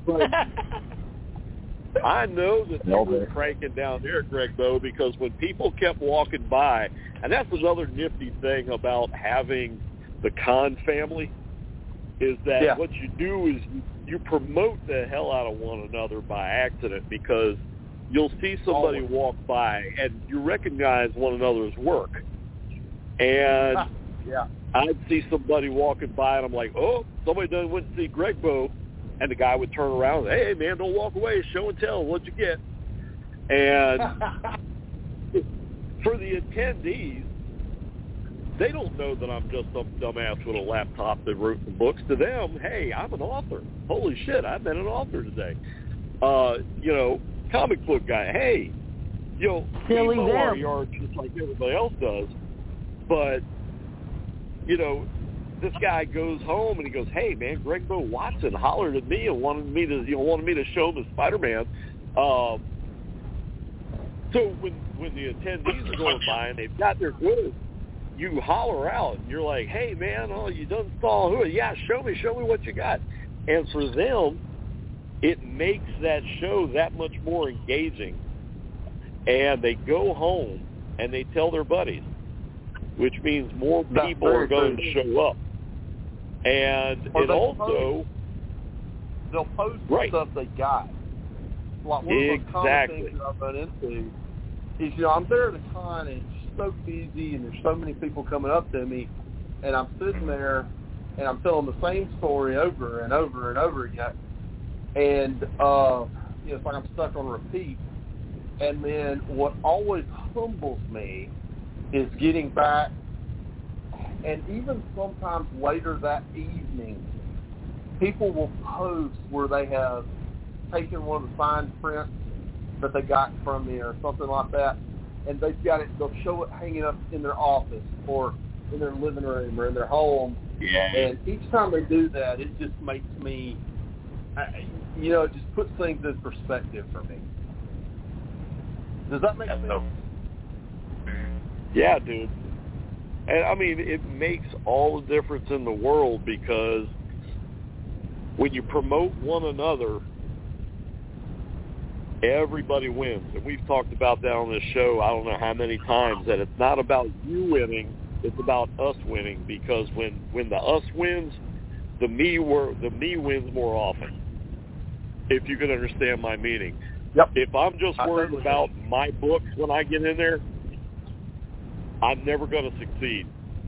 I know that they No, were but- cranking down there, Greg, though, because when people kept walking by, and that's another nifty thing about having the Khan family, is that Yeah. what you do is you, you promote the hell out of one another by accident, because you'll see somebody Always. walk by and you recognize one another's work. And Yeah. I'd see somebody walking by, and I'm like, oh, somebody done went to see Greg Bo, and the guy would turn around and say, hey, man, don't walk away. Show and tell. What'd you get? And for the attendees, they don't know that I'm just some dumbass with a laptop that wrote some books. To them, hey, I'm an author. Holy shit, I've been an author today. Uh, you know, comic book guy, hey, you know, Silly we mow our them. yard just like everybody else does. But, you know, this guy goes home and he goes, hey, man, Greg Bo Watson hollered at me and wanted me to, you know, wanted me to show him the Spider-Man. Um, so when when the attendees are going by and they've got their goods, you holler out and you're like, hey, man, oh, you done saw who? Yeah, show me, show me what you got. And for them, it makes that show that much more engaging. And they go home and they tell their buddies, which means more That's people very are going true. to show up. And Or it they also, They'll post Right. the stuff they got. Like one of the common Exactly. things that I've run into is, you know, I'm there at a con and it's so busy and there's so many people coming up to me, and I'm sitting there and I'm telling the same story over and over and over again, and uh, you know, it's like I'm stuck on repeat. And then what always humbles me is getting back And even sometimes later that evening, people will post where they have taken one of the fine prints that they got from me or something like that, and they've got it, they'll show it hanging up in their office or in their living room or in their home. Yeah. And each time they do that, it just makes me, you know, it just puts things in perspective for me. Does that make sense? Yeah, dude. And, I mean, it makes all the difference in the world because when you promote one another, everybody wins. And we've talked about that on this show I don't know how many times, that it's not about you winning, it's about us winning, because when, when the us wins, the me were, the me wins more often, if you can understand my meaning. Yep. If I'm just I worried totally about do. my books when I get in there, I'm never going to succeed.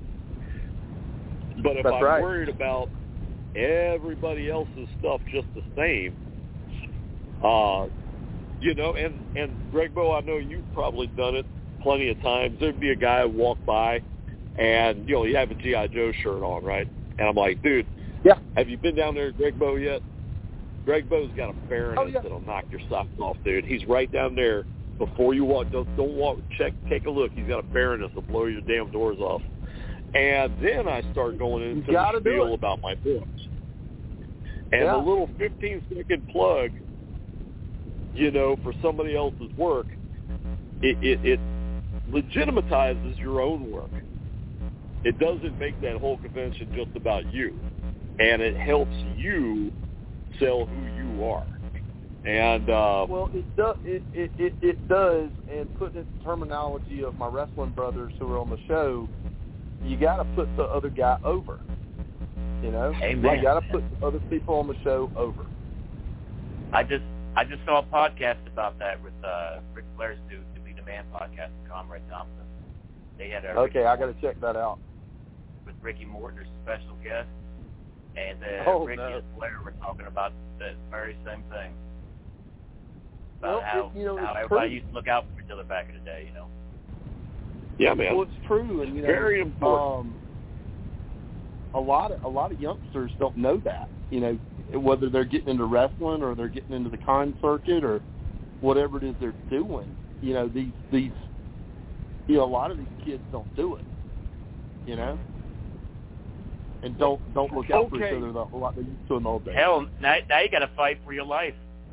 But if That's I'm right. worried about everybody else's stuff just the same, uh, you know, and, and Greg Bowe, I know you've probably done it plenty of times. There'd be a guy who walk by and, you know, you have a G I. Joe shirt on, right? And I'm like, dude, yeah. have you been down there to Greg Bowe yet? Greg Bowe's got a Baroness Oh, yeah. that'll knock your socks off, dude. He's right down there. Before you walk, don't, don't walk, check, take a look. He's got a Baroness that'll blow your damn doors off. And then I start going into the spiel about my books. And yeah. the little fifteen-second plug, you know, for somebody else's work, it, it, it legitimizes your own work. It doesn't make that whole convention just about you. And it helps you sell who you are. And uh, well, it does. It, it, it, it does. And putting it in terminology of my wrestling brothers who are on the show, you got to put the other guy over. You know, Amen. You got to put other people on the show over. I just I just saw a podcast about that with uh, Ric Flair's do to be the man podcast with Conrad Thompson. They had a okay. I got to check that out with Ricky Morton as a special guest, and uh, oh, Ricky no. and Flair were talking about the very same thing. About Well, how, it, you know, how it's everybody true. used to look out for each other back in the day, you know. yeah, man. Well, it's true, and you know, very important. Um, a lot of a lot of youngsters don't know that. You know, whether they're getting into wrestling or they're getting into the con circuit or whatever it is they're doing. You know, these these you know a lot of these kids don't do it. You know, and don't don't look out Okay. for each other the, like they used to in the old days. Hell, now, now you got to fight for your life.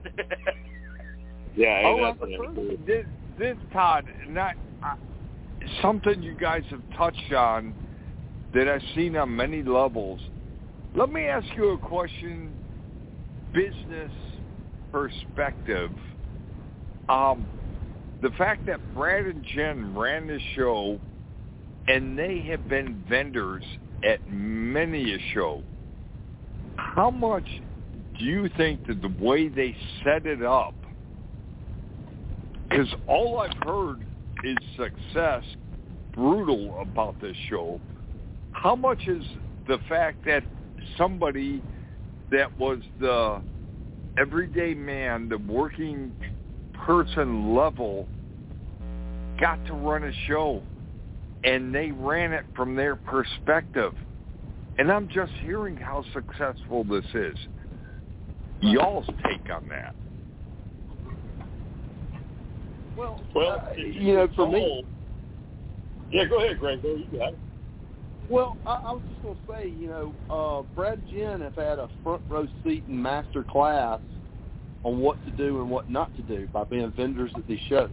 Yeah, Oh, that's that's it. true. This, this Todd, not uh, something you guys have touched on that I've seen on many levels. Let me ask you a question, business perspective. Um, the fact that Brad and Jen ran the show, and they have been vendors at many a show, how much do you think that the way they set it up, because all I've heard is success, brutal about this show, how much is the fact that somebody that was the everyday man, the working person level, got to run a show, and they ran it from their perspective? And I'm just hearing how successful this is. Y'all's take on that. Well, Well, uh, if you know, for me, recall- yeah, go ahead, Greg. Go, you got it. well, I, I was just going to say, you know, uh, Brad and Jen have had a front row seat and master class on what to do and what not to do by being vendors at these shows.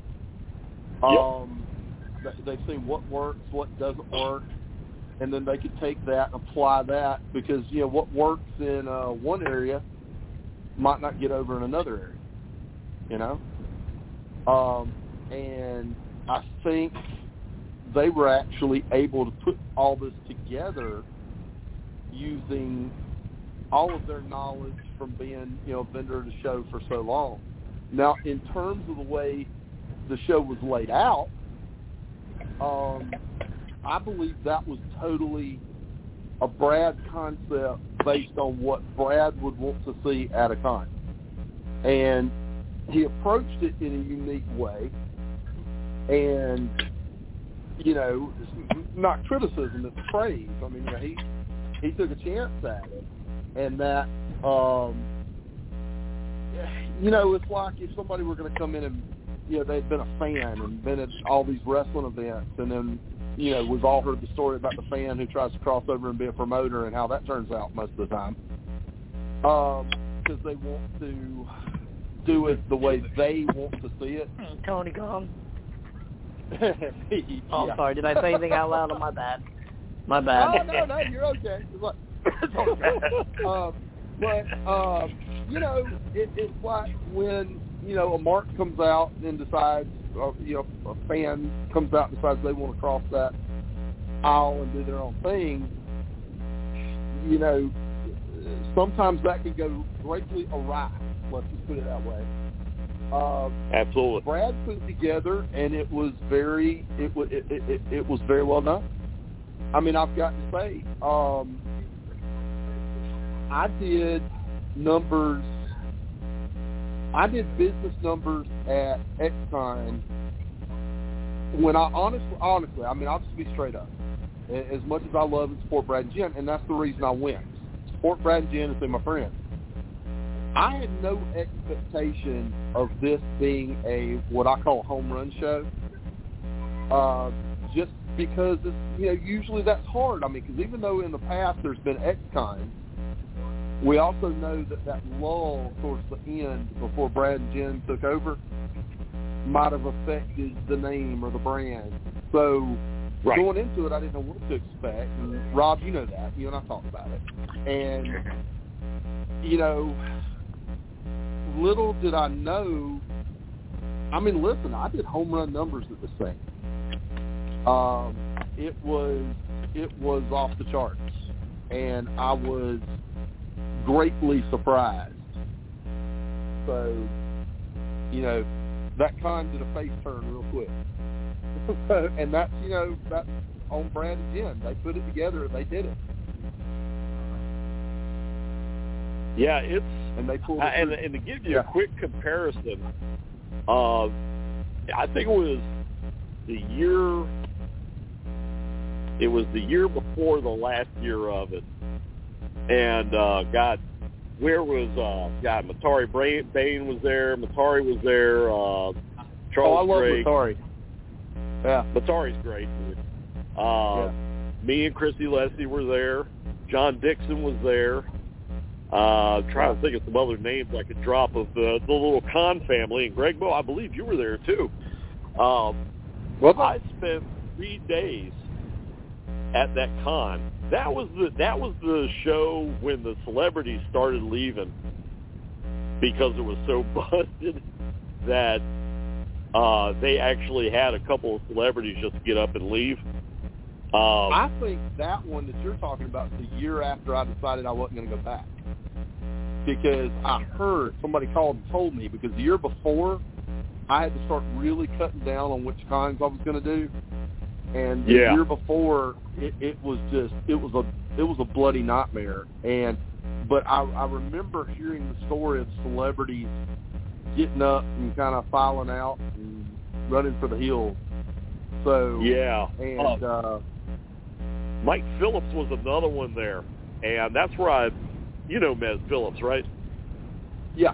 Um, they- they've seen what works, what doesn't work, and then they could take that and apply that because, you know, what works in uh, one area might not get over in another area, you know? Um, and I think they were actually able to put all this together using all of their knowledge from being, you know, a vendor at a show for so long. Now, in terms of the way the show was laid out, um, I believe that was totally a Brad concept based on what Brad would want to see at a con. And he approached it in a unique way. And you know, it's not criticism, it's praise. I mean, you know, he he took a chance at it, and that, um, you know, it's like if somebody were going to come in and, you know, they'd been a fan and been at all these wrestling events, and then, you know, we've all heard the story about the fan who tries to cross over and be a promoter and how that turns out most of the time, because um, they want to do it the way they want to see it. Tony gone. yeah. Oh, I'm sorry. Did I say anything out loud? Oh, my bad. My bad. No, no, no. You're okay. It's like, um, but um, you know, it, it's like when you know a mark comes out and decides, uh, you know, a fan comes out and decides they want to cross that aisle and do their own thing. You know, sometimes that can go greatly awry. Let's just put it that way. Uh, Absolutely. Brad put it together, and it was very it was it, it, it was very well done. I mean, I've got to say, um, I did numbers. I did business numbers at X-Con when I honestly, honestly, I mean, I'll just be straight up. As much as I love and support Brad and Jen, and that's the reason I went. Support Brad and Jen and see my friends. I had no expectation of this being a what I call a home run show, uh, just because it's, you know, usually that's hard. I mean, because even though in the past there's been X-Con, we also know that that lull towards the end before Brad and Jen took over might have affected the name or the brand. So right. Going into it, I didn't know what to expect. And Rob, you know that. You and I talked about it. And, you know, little did I know, I mean, listen, I did home run numbers at this thing. Um, it was it was off the charts, and I was greatly surprised. So, you know, that con did a face turn real quick. So, and that's, you know, that's on Brad and Jen. They put it together and they did it. Yeah, it's and they pulled uh, it and, and to give you yeah. a quick comparison, uh, I think it was the year. It was the year before the last year of it, and uh, God, where was uh, God? Matari Bain was there. Matari was there. Uh, Charles oh, I love Drake. Matari. Yeah, Matari's great. Uh, yeah. Me and Christy Leslie were there. John Dixon was there. Uh, trying to think of some other names I could drop of the, the little Con family. And Greg Bo, I believe you were there too. Um, well, I spent three days at that con. That was the that was the show when the celebrities started leaving because it was so busted that uh, they actually had a couple of celebrities just get up and leave. Um, I think that one that you're talking about is the year after I decided I wasn't going to go back. Because I heard, somebody called and told me, because the year before, I had to start really cutting down on which cons I was going to do. And the yeah. year before, it, it was just, it was a it was a bloody nightmare. And But I, I remember hearing the story of celebrities getting up and kind of filing out and running for the hills. So yeah, and uh, uh, Mike Phillips was another one there, and that's where I, you know, Mez Phillips, right? Yeah.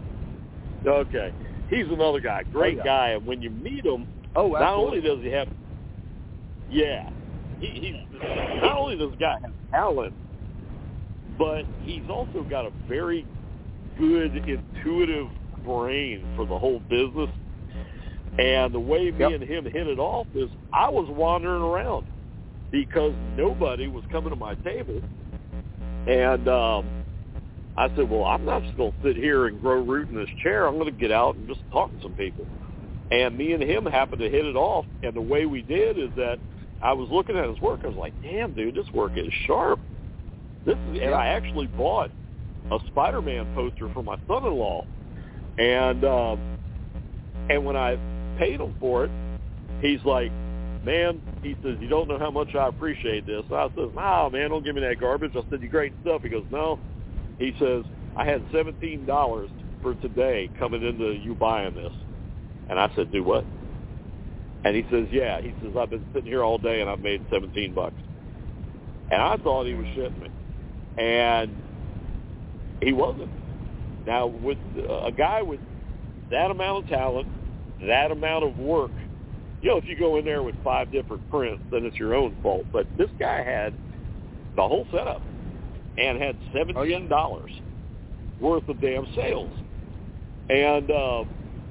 Okay, he's another guy, great oh, yeah. guy, and when you meet him, oh, not only does he have, yeah, he, he's not only does the guy have talent, but he's also got a very good, intuitive brain for the whole business. And the way me yep. and him hit it off is I was wandering around because nobody was coming to my table. And um, I said, well, I'm not just going to sit here and grow root in this chair. I'm going to get out and just talk to some people. And me and him happened to hit it off. And the way we did is that I was looking at his work. I was like, damn, dude, this work is sharp. This is, and I actually bought a Spider-Man poster for my son-in-law. And um, and when I paid him for it, he's like, man, he says, you don't know how much I appreciate this. And I says, no, man, don't give me that garbage. I said, you great stuff. He goes, no. He says, I had seventeen dollars for today coming into you buying this. And I said, do what? And he says, yeah. He says, I've been sitting here all day and I've made seventeen bucks. And I thought he was shitting me. And he wasn't. Now, with a guy with that amount of talent, that amount of work, you know, if you go in there with five different prints, then it's your own fault. But this guy had the whole setup and had seventeen dollars oh, yeah. worth of damn sales. And uh,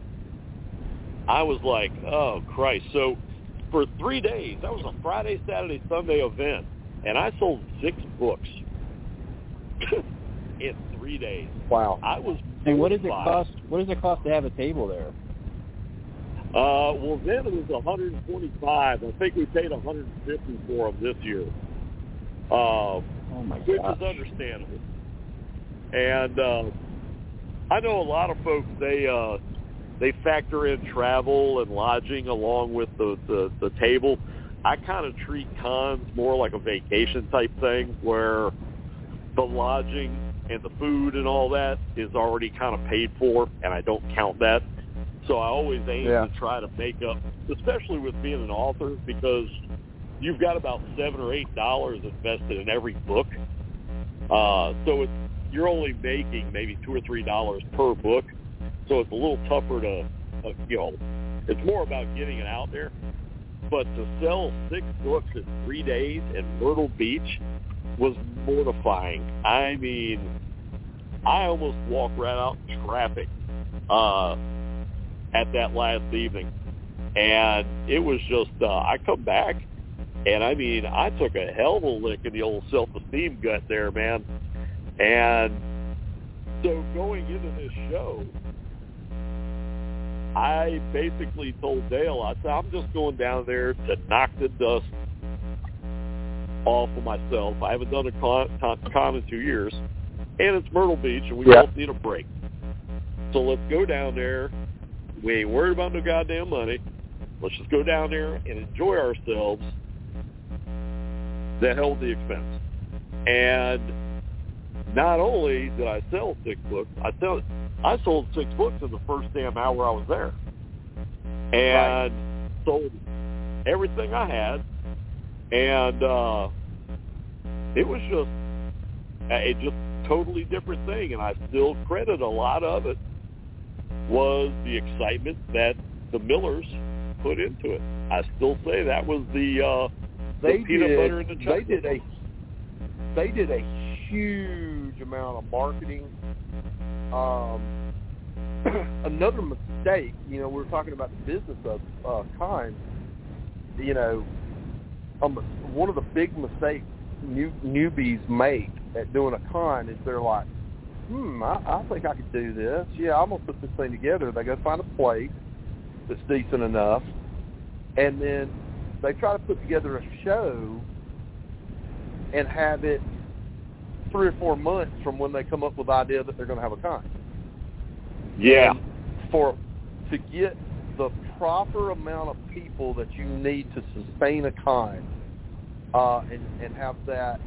I was like, oh, Christ. So for three days, that was a Friday, Saturday, Sunday event, and I sold six books in three days. Wow. I was And what does it cost? What does it cost to have a table there? Uh, well, then it was one hundred twenty-five. I think we paid one hundred fifty for them this year. Uh, oh my which gosh. is understandable. And uh, I know a lot of folks, they uh, they factor in travel and lodging along with the, the, the table. I kind of treat cons more like a vacation type thing where the lodging and the food and all that is already kind of paid for, and I don't count that. So I always aim yeah. to try to make up, especially with being an author, because you've got about seven or eight dollars invested in every book. Uh, so it's, you're only making maybe two or three dollars per book. So it's a little tougher to, uh, you know, it's more about getting it out there. But to sell six books in three days in Myrtle Beach was mortifying. I mean, I almost walked right out in traffic uh, at that last evening. And it was just, uh, I come back, and I mean, I took a hell of a lick in the old self-esteem gut there, man. And so going into this show, I basically told Dale, I said, I'm just going down there to knock the dust off of myself. I haven't done a con, con, con in two years, and it's Myrtle Beach, and we yeah. both need a break. So let's go down there. We ain't worried about no goddamn money. Let's just go down there and enjoy ourselves. The hell with the expense. And not only did I sell six books, I sell, I sold six books in the first damn hour I was there. And right. sold everything I had. And uh, it was just a just totally different thing. And I still credit a lot of it was the excitement that the Millers put into it. I still say that was the, uh, the they peanut did, butter and the chocolate. They did a, they did a huge amount of marketing. Um, another mistake, you know, we were talking about the business of uh, Kind. You know, um, one of the big mistakes new, newbies make at doing a con is they're like, hmm, I, I think I could do this. Yeah, I'm going to put this thing together. They go find a place that's decent enough, and then they try to put together a show and have it three or four months from when they come up with the idea that they're going to have a con. Yeah. And for to get the proper amount of people that you need to sustain a con uh, and, and have that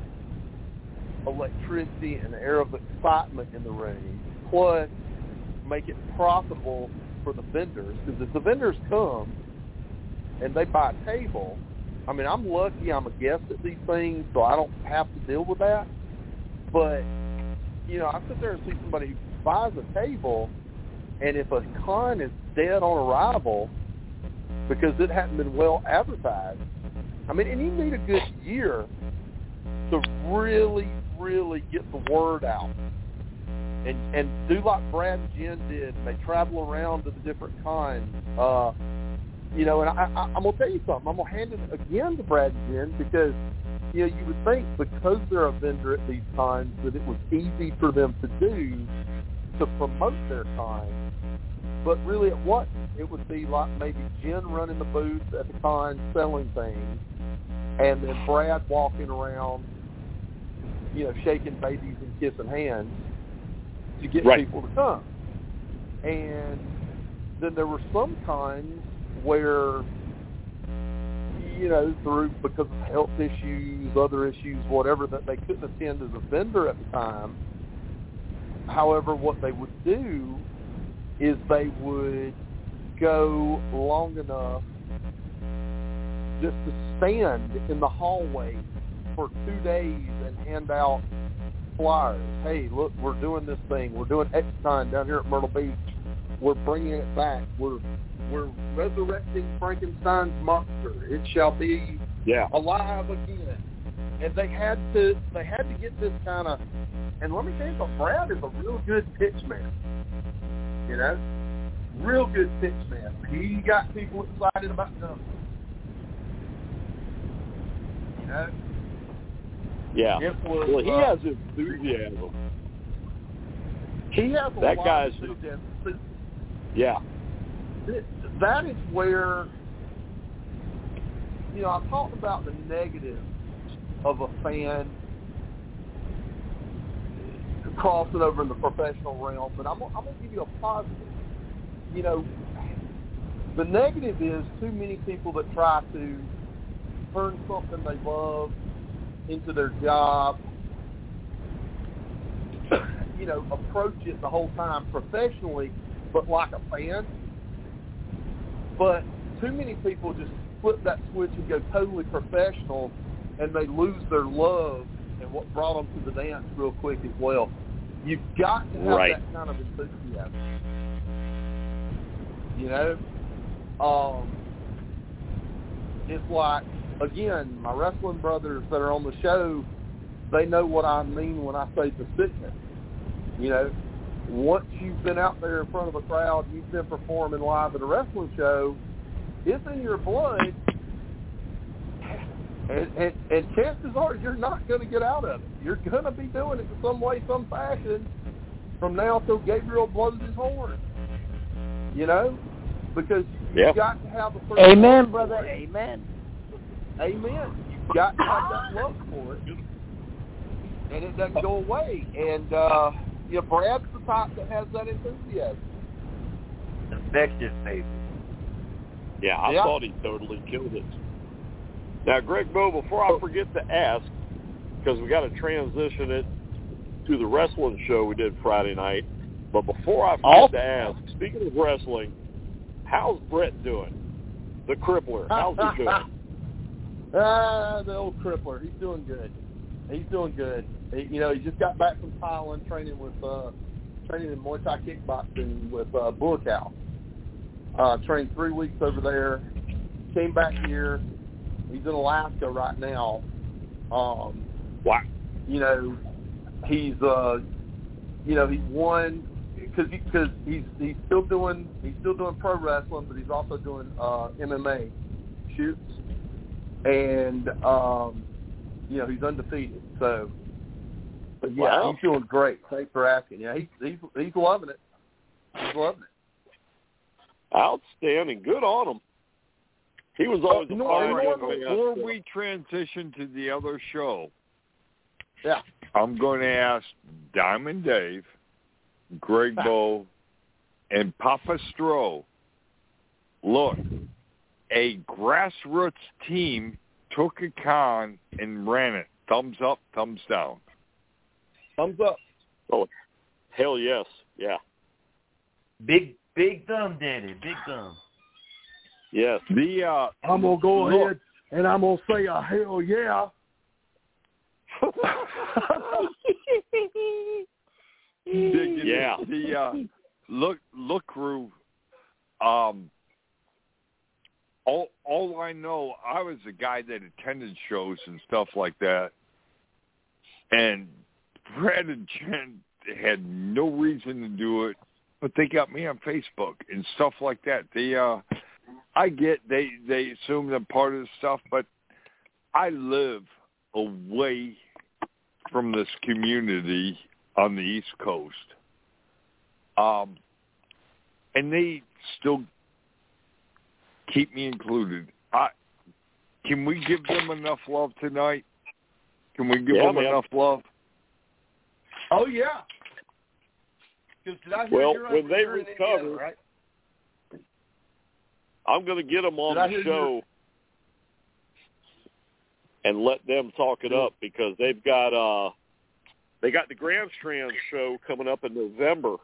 electricity and air of excitement in the room, plus make it profitable for the vendors. Because if the vendors come and they buy a table, I mean, I'm lucky I'm a guest at these things, so I don't have to deal with that. But, you know, I sit there and see somebody who buys a table, and if a con is dead on arrival because it hasn't been well advertised, I mean, and you need a good year to really, really get the word out. And and do like Brad and Jen did. And they travel around to the different cons. Uh, you know, and I, I, I'm going to tell you something. I'm going to hand it again to Brad and Jen because, you know, you would think because they're a vendor at these cons that it was easy for them to do to promote their con. But really it wasn't. It would be like maybe Jen running the booth at the con selling things, and then Brad walking around, you know, shaking babies and kissing hands to get right. people to come. And then there were some cons where, you know, through because of health issues, other issues, whatever, that they couldn't attend as a vendor at the time. However, what they would do is they would go long enough just to stand in the hallway for two days and hand out flyers. Hey, look, we're doing this thing. We're doing X-Con down here at Myrtle Beach. We're bringing it back. We're we're resurrecting Frankenstein's monster. It shall be yeah. alive again. And they had to they had to get this kind of. And let me tell you something. Brad is a real good pitch man. You know, real good pitch man. He got people excited about something. You know. Yeah. It was, well, he uh, has enthusiasm. He has a that lot guy's, of enthusiasm. Yeah. That is where, you know, I talked about the negatives of a fan crossing over in the professional realm, but I'm, I'm going to give you a positive. You know, the negative is too many people that try to turn something they love into their job, you know, approach it the whole time professionally, but like a fan. But too many people just flip that switch and go totally professional, and they lose their love and what brought them to the dance real quick as well. You've got to have right. that kind of enthusiasm. You know? Um, it's like, again, my wrestling brothers that are on the show, they know what I mean when I say the sickness. You know, once you've been out there in front of a crowd, you've been performing live at a wrestling show, it's in your blood, and, and, and chances are you're not going to get out of it. You're going to be doing it in some way, some fashion from now till Gabriel blows his horn. You know? Because you've yep. got to have a certain Amen, brother. Amen. Amen. You've got to have that love for it, and it doesn't go away. And uh, you know, Brad's the type that has that enthusiasm. Infectious, baby. Yeah, I yeah. thought he totally killed it. Now, Greg Bowe, before I forget to ask, because we got to transition it to the wrestling show we did Friday night, but before I forget awesome. to ask, speaking of wrestling, how's Brett doing? The Crippler, how's he doing? Ah, the old Crippler. He's doing good. He's doing good. He, you know, he just got back from Thailand training with uh, training in Muay Thai kickboxing with uh, Buakaw. Uh, trained three weeks over there. Came back here. He's in Alaska right now. Um, wow. You know, he's uh, you know, he's won because he, cause he's he's still doing he's still doing pro wrestling, but he's also doing uh, M M A shoots. And, um, you know, he's undefeated. So, but yeah, wow. he's doing great. Thanks for asking. Yeah, he's, he's, he's loving it. He's loving it. Outstanding. Good on him. He was always uh, a no, fine young no, man. Before we transition to the other show, yeah, I'm going to ask Diamond Dave, Greg Bowe, and Papa Stroh, look, a grassroots team took a con and ran it. Thumbs up, thumbs down. Thumbs up. Oh, hell yes. Yeah. Big, big thumb, Daddy. Big thumb. Yes. The uh, I'm going to go look, ahead and I'm going to say a hell yeah. the, yeah. The uh, look, look, crew. Um, all all I know, I was a guy that attended shows and stuff like that, and Brad and Jen had no reason to do it, but they got me on Facebook and stuff like that. They, uh, I get they they assume they're part of the stuff, but I live away from this community on the East Coast. Um, and they still keep me included. I, can we give them enough love tonight? Can we give yeah, them man. enough love? Oh, yeah. Did I hear Well, you're when they you're in recover, Indiana, right? I'm going to get them on Did I the hear show you? and let them talk it up because they've got uh, they got the Grandstand show coming up in November.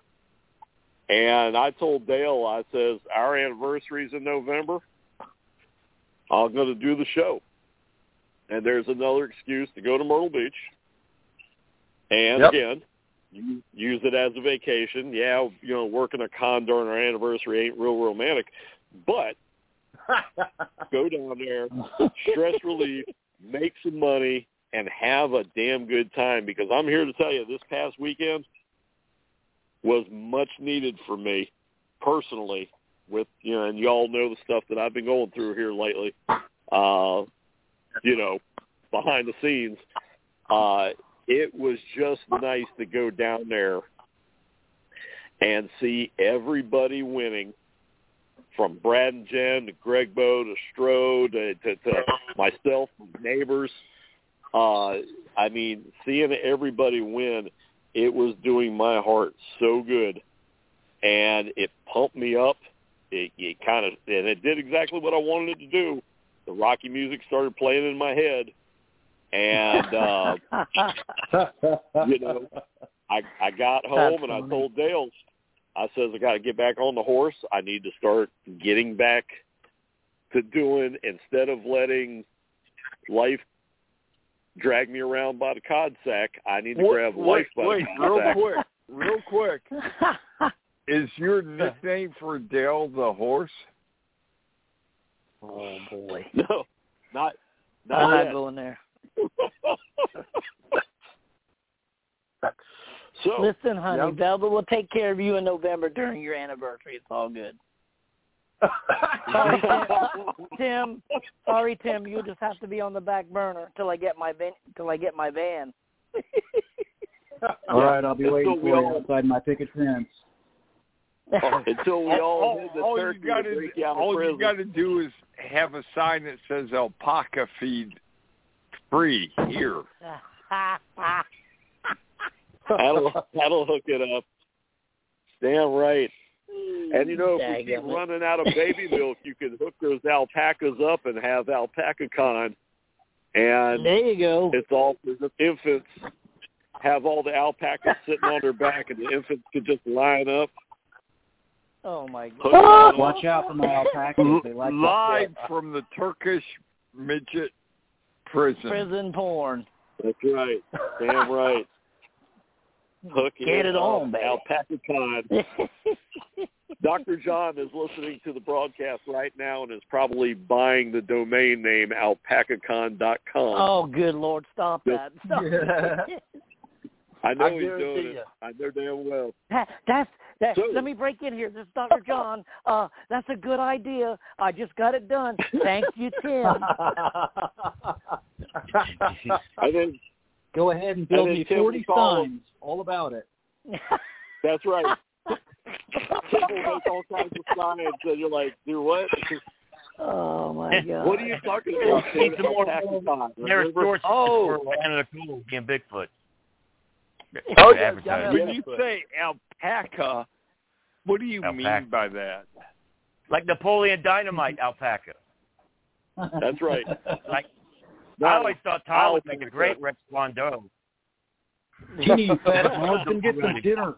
And I told Dale, I says, our anniversary's in November. I'm going to do the show. And there's another excuse to go to Myrtle Beach. And, Yep. again, you use it as a vacation. Yeah, you know, working a con during our anniversary ain't real romantic. But go down there, stress relief, make some money, and have a damn good time. Because I'm here to tell you, this past weekend was much needed for me personally. With you know, and y'all know the stuff that I've been going through here lately. Uh, you know, behind the scenes, uh, it was just nice to go down there and see everybody winning, from Brad and Jen to Greg Bowe to Strode to, to, to myself, neighbors. Uh, I mean, seeing everybody win, it was doing my heart so good, and it pumped me up. It, it kind of, and it did exactly what I wanted it to do. The Rocky music started playing in my head, and uh, you know, I I got home and I told Dale, I says I got to get back on the horse. I need to start getting back to doing, instead of letting life drag me around by the cod sack, I need to wait, grab wait, life by wait, the cod real sack. quick, real quick. Is your nickname for Dale the horse? Oh boy! No, not not I'm yet. not going there. So Listen, honey, Yep. Velvet will take care of you in November during your anniversary. It's all good. Sorry, Tim. Tim. Sorry, Tim. You just have to be on the back burner till I get my van. Till I get my van. All right, I'll be waiting Until we for you all- outside my picket fence. until we all, all, hit the all you turkey got to break to out of all prison. you got to do is have a sign that says alpaca feed free here. That'll that'll hook it up. Damn right. And you know, if we keep Daggum it. running out of baby milk, you can hook those alpacas up and have Alpaca Con, and There you go. it's all for the infants. Have all the alpacas sitting on their back, and the infants could just line up. Oh my Hook God. it up. Watch out for my alpacas. They like Live from the Turkish midget prison. Prison porn. That's right. Damn right. Hook Get it up. on, baby. Alpaca Con. Doctor John is listening to the broadcast right now and is probably buying the domain name alpaca con dot com. Oh, good Lord! Stop that! Stop. I know I he's doing guarantee it. ya. I know damn well. That, that's that. So- Let me break in here. This is Doctor John. Uh, that's a good idea. I just got it done. Thank you, Tim. I think Go ahead and build And then me Tim forty will call signs all about it. that's right. People make all kinds of signs, and you're like, do what? Oh my God! What are you talking about? Need some more Alpaca Con, There's remember? sources Oh. for Canada Cool and Bigfoot. Oh, yeah, Advertising. yeah. When you say alpaca, what do you Alpaca. mean by that? Like Napoleon Dynamite alpaca. That's right. Like No, I always thought Tom would Alpaca. make a great Rex Kwando. Teeny, you fat mom, come get some dinner.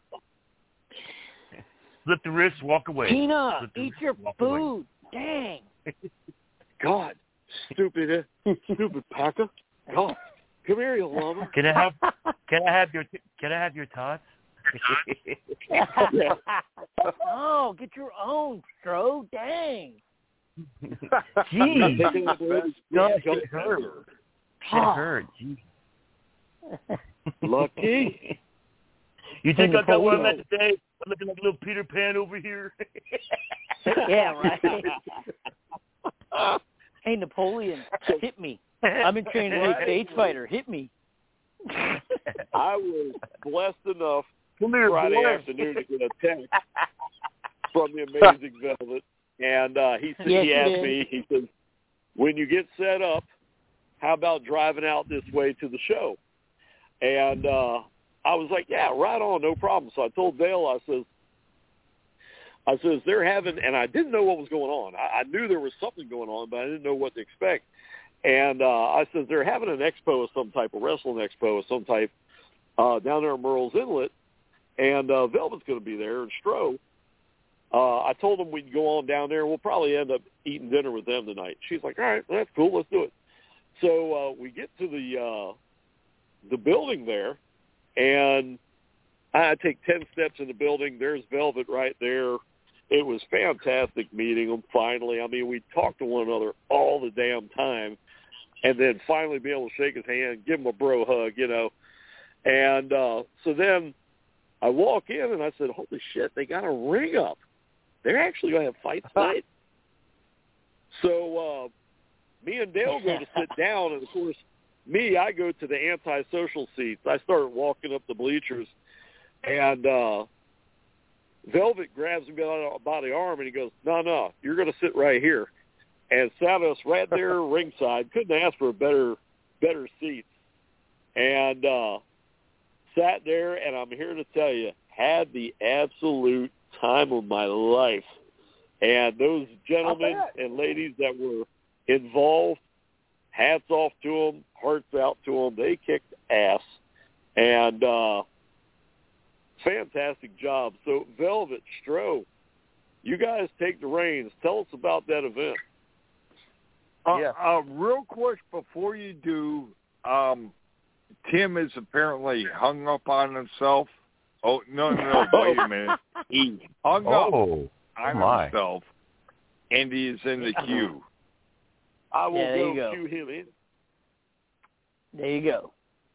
Flip the wrist, walk away. Tina, Flip the eat wrist, your walk away. food. Dang. God, stupid, uh, stupid Paca. God, come here, you llama. Can I have? Can I have your? Can I have your tots? Yeah. Oh, get your own, Stro. Dang. Gee, Taking the baby. God, Go- it hurt. It hurt. Gee. Lucky. You think I got what I'm Napoleon. at today? I'm looking like a little Peter Pan over here. Yeah, right. Hey, Napoleon, hit me. I'm in training to be a stage fighter. Hit me. I was blessed enough Come here, Friday boy. afternoon to get a text from the Amazing Velvet, and uh, he said, Yes, he you asked did. me, he said, when you get set up, how about driving out this way to the show? And uh, I was like, yeah, right on, no problem. So I told Dale, I says, I says, they're having, and I didn't know what was going on. I, I knew there was something going on, but I didn't know what to expect. And uh, I says, they're having an expo of some type, a wrestling expo of some type, uh, down there in Merle's Inlet, and uh, Velvet's going to be there, and Stro. uh, I told them we'd go on down there. We'll probably end up eating dinner with them tonight. She's like, all right, well, that's cool. Let's do it. So uh, we get to the uh, the building there, and I take ten steps in the building. There's Velvet right there. It was fantastic meeting them finally. I mean, we talked to one another all the damn time, and then finally be able to shake his hand, give him a bro hug, you know. And uh, so then I walk in, and I said, holy shit, they got a ring up. They're actually going to have fights tonight. So uh, me and Dale go to sit down, and, of course, me, I go to the antisocial seats. I start walking up the bleachers, and uh, Velvet grabs me by the arm, and he goes, no, no, you're going to sit right here. And sat us right there ringside. Couldn't ask for a better better seats. And uh, sat there, and I'm here to tell you, had the absolute time of my life. And those gentlemen and ladies that were involved, hats off to them, hearts out to them. They kicked ass. And uh, fantastic job. So, Velvet, Stro, you guys take the reins. Tell us about that event. Uh, Yeah. uh, real quick before you do, um, Tim is apparently hung up on himself. Oh, no, no, no, wait a minute. He hung Oh, up on my. himself, and he is in the queue. I will Yeah, there go you go. cue him in. There you go.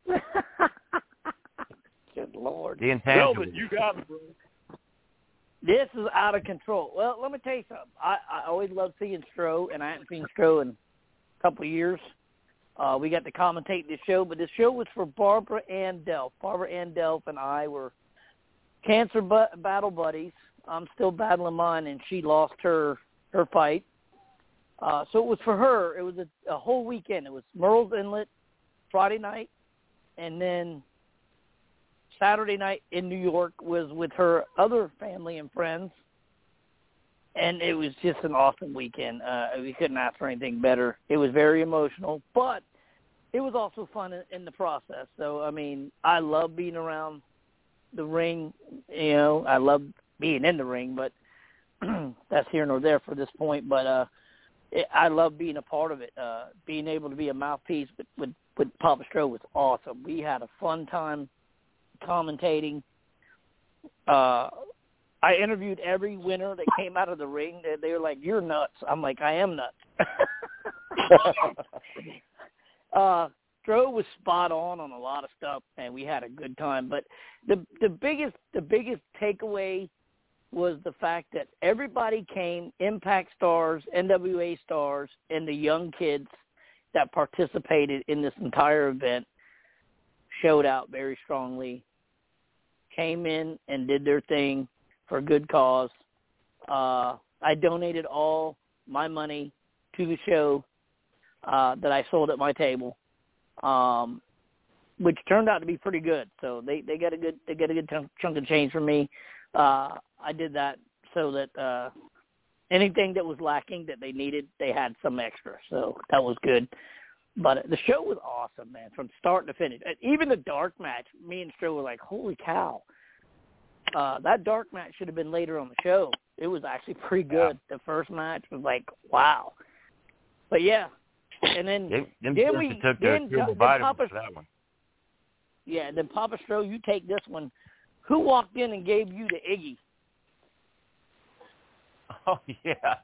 Good Lord. The intangible. Velvet, you got it, bro. This is out of control. Well, let me tell you something. I, I always loved seeing Stro, and I haven't seen Stro in a couple of years. Uh, we got to commentate this show, but this show was for Barbara Ann Delph. Barbara Ann Delph and I were cancer bu- battle buddies. I'm still battling mine, and she lost her her fight. Uh, so it was for her. It was a, a whole weekend. It was Murrells Inlet Friday night, and then Saturday night in New York was with her other family and friends, and it was just an awesome weekend. Uh, we couldn't ask for anything better. It was very emotional, but it was also fun in, in the process. So, I mean, I love being around the ring. You know, I love being in the ring, but that's here nor there for this point. But uh, it, I love being a part of it. Uh, being able to be a mouthpiece with, with, with Papa Stro was awesome. We had a fun time commentating. Uh, I interviewed every winner that came out of the ring. They, they were like, "You're nuts." I'm like, "I am nuts." uh, Stro was spot on on a lot of stuff, and we had a good time. But the the biggest the biggest takeaway was the fact that everybody came, Impact stars, N W A stars, and the young kids that participated in this entire event showed out very strongly, came in and did their thing for a good cause. Uh, I donated all my money to the show uh, that I sold at my table, um, which turned out to be pretty good. So they, they got a good they got a good chunk, chunk of change from me. Uh, I did that so that uh, anything that was lacking that they needed, they had some extra. So that was good. But the show was awesome, man, from start to finish. And even the dark match, me and Stro were like, holy cow. Uh, that dark match should have been later on the show. It was actually pretty good. Yeah. The first match was like, wow. But, yeah. And then, Them, them then we took then, their then Papa, for that one. Yeah, then Papa Stro, you take this one. Who walked in and gave you the Iggy? Oh, yeah.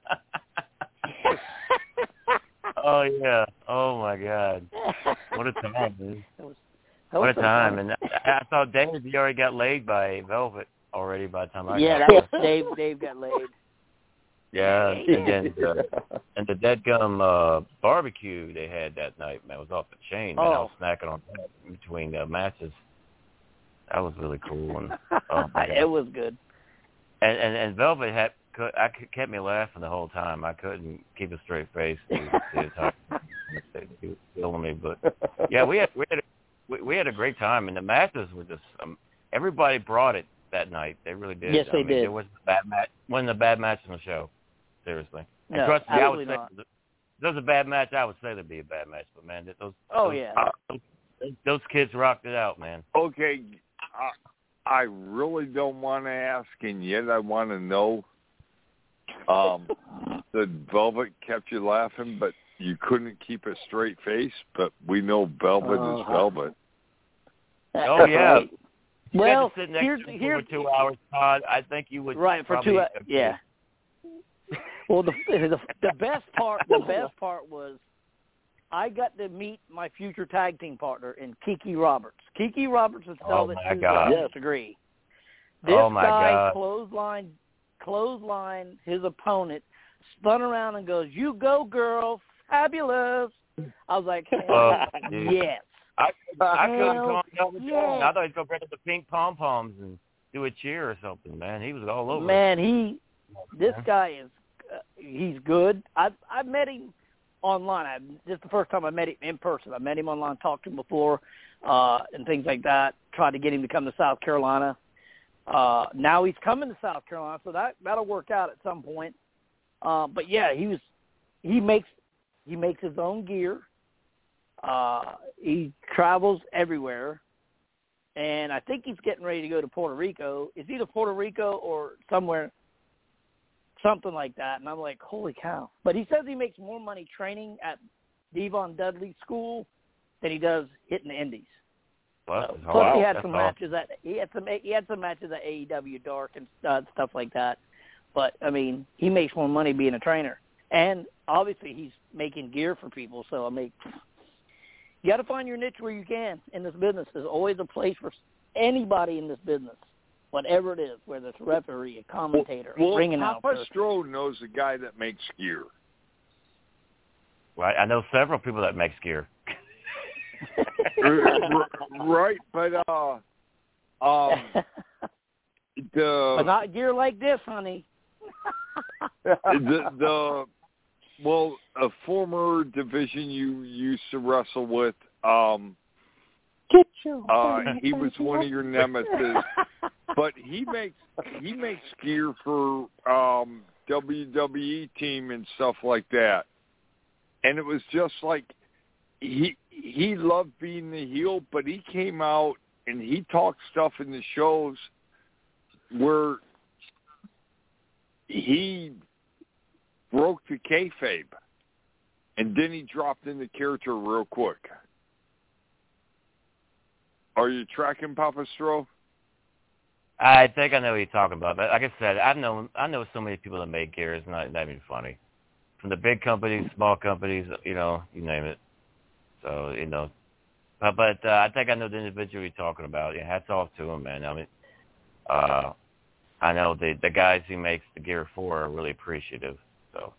Oh, yeah. Oh, my God. What a time, man. That was, what that was a time. fun. And I, I thought Dave, he already got laid by Velvet already by the time I yeah, got that there. was, Dave, Dave got laid. Yeah, and then uh, and the Deadgum uh, barbecue they had that night, man, was off the chain. Man, oh. I was snacking on that between the matches. That was really cool. And oh, it was good. And, and and Velvet had I kept me laughing the whole time. I couldn't keep a straight face the, the entire time. He was killing me, but yeah, we had we had a, we, we had a great time, and the matches were just um, everybody brought it that night. They really did. Yes, I they mean, did. There wasn't a bad match. Wasn't a bad match on the show. Seriously. And No, trust me, I would absolutely say not. if there was a bad match, I would say there'd be a bad match. But man, those Oh those, yeah, those, those kids rocked it out, man. Okay, I, I really don't want to ask, and yet I want to know. Um, the Velvet kept you laughing, but you couldn't keep a straight face. But we know Velvet uh, is Velvet. Oh yeah. You well, had to sit next here's, to him here's, for two hours, Todd. I think you would right for probably, two. hours. Yeah. Well, the, the the best part the best part was I got to meet my future tag team partner in Kiki Roberts. Kiki Roberts and Velvet oh my disagree. This oh my guy God. clothesline clothesline his opponent, spun around and goes, "You go, girl, fabulous." I was like, oh, yes. I, I couldn't Hell, calm down the yes. tongue. I thought he'd go back to the pink pom poms and do a cheer or something. Man, he was all over. Man, he this guy is uh, he's good. I've I've met him online. I, this is the first time I met him in person. I met him online, talked to him before, uh, and things like that. Tried to get him to come to South Carolina. Uh, now he's coming to South Carolina, so that that'll work out at some point. Uh, but yeah, he was he makes he makes his own gear. Uh, he travels everywhere, and I think he's getting ready to go to Puerto Rico. It's either Puerto Rico or somewhere, something like that. And I'm like, holy cow! But he says he makes more money training at Devon Dudley's school than he does hitting the Indies. Well, so, plus, wow. he had That's some awesome. matches at he had some he had some matches at A E W Dark and uh, stuff like that. But I mean, he makes more money being a trainer, and obviously he's making gear for people. So I mean, you got to find your niche where you can in this business. There's always a place for anybody in this business, whatever it is, whether it's a referee, a commentator, well, ring Papa announcer. Stroh knows a guy that makes gear. Well, I know several people that make gear. Right, but uh, um, the but not gear like this, honey. the the well, a former division you used to wrestle with, um, Get your uh, he was one of your nemesis, but he makes he makes gear for um, W W E team and stuff like that, and it was just like he he loved being the heel, but he came out and he talked stuff in the shows where he broke the kayfabe, and then he dropped into character real quick. Are you tracking Papa Stroh? I think I know what you're talking about. But like I said, I know I know so many people that make gear. It's not, not even funny. From the big companies, small companies, you know, you name it. So, you know. But, but uh, I think I know the individual you're talking about. Yeah, hats off to him, man. I mean, uh, I know the the guys he makes the gear for are really appreciative. So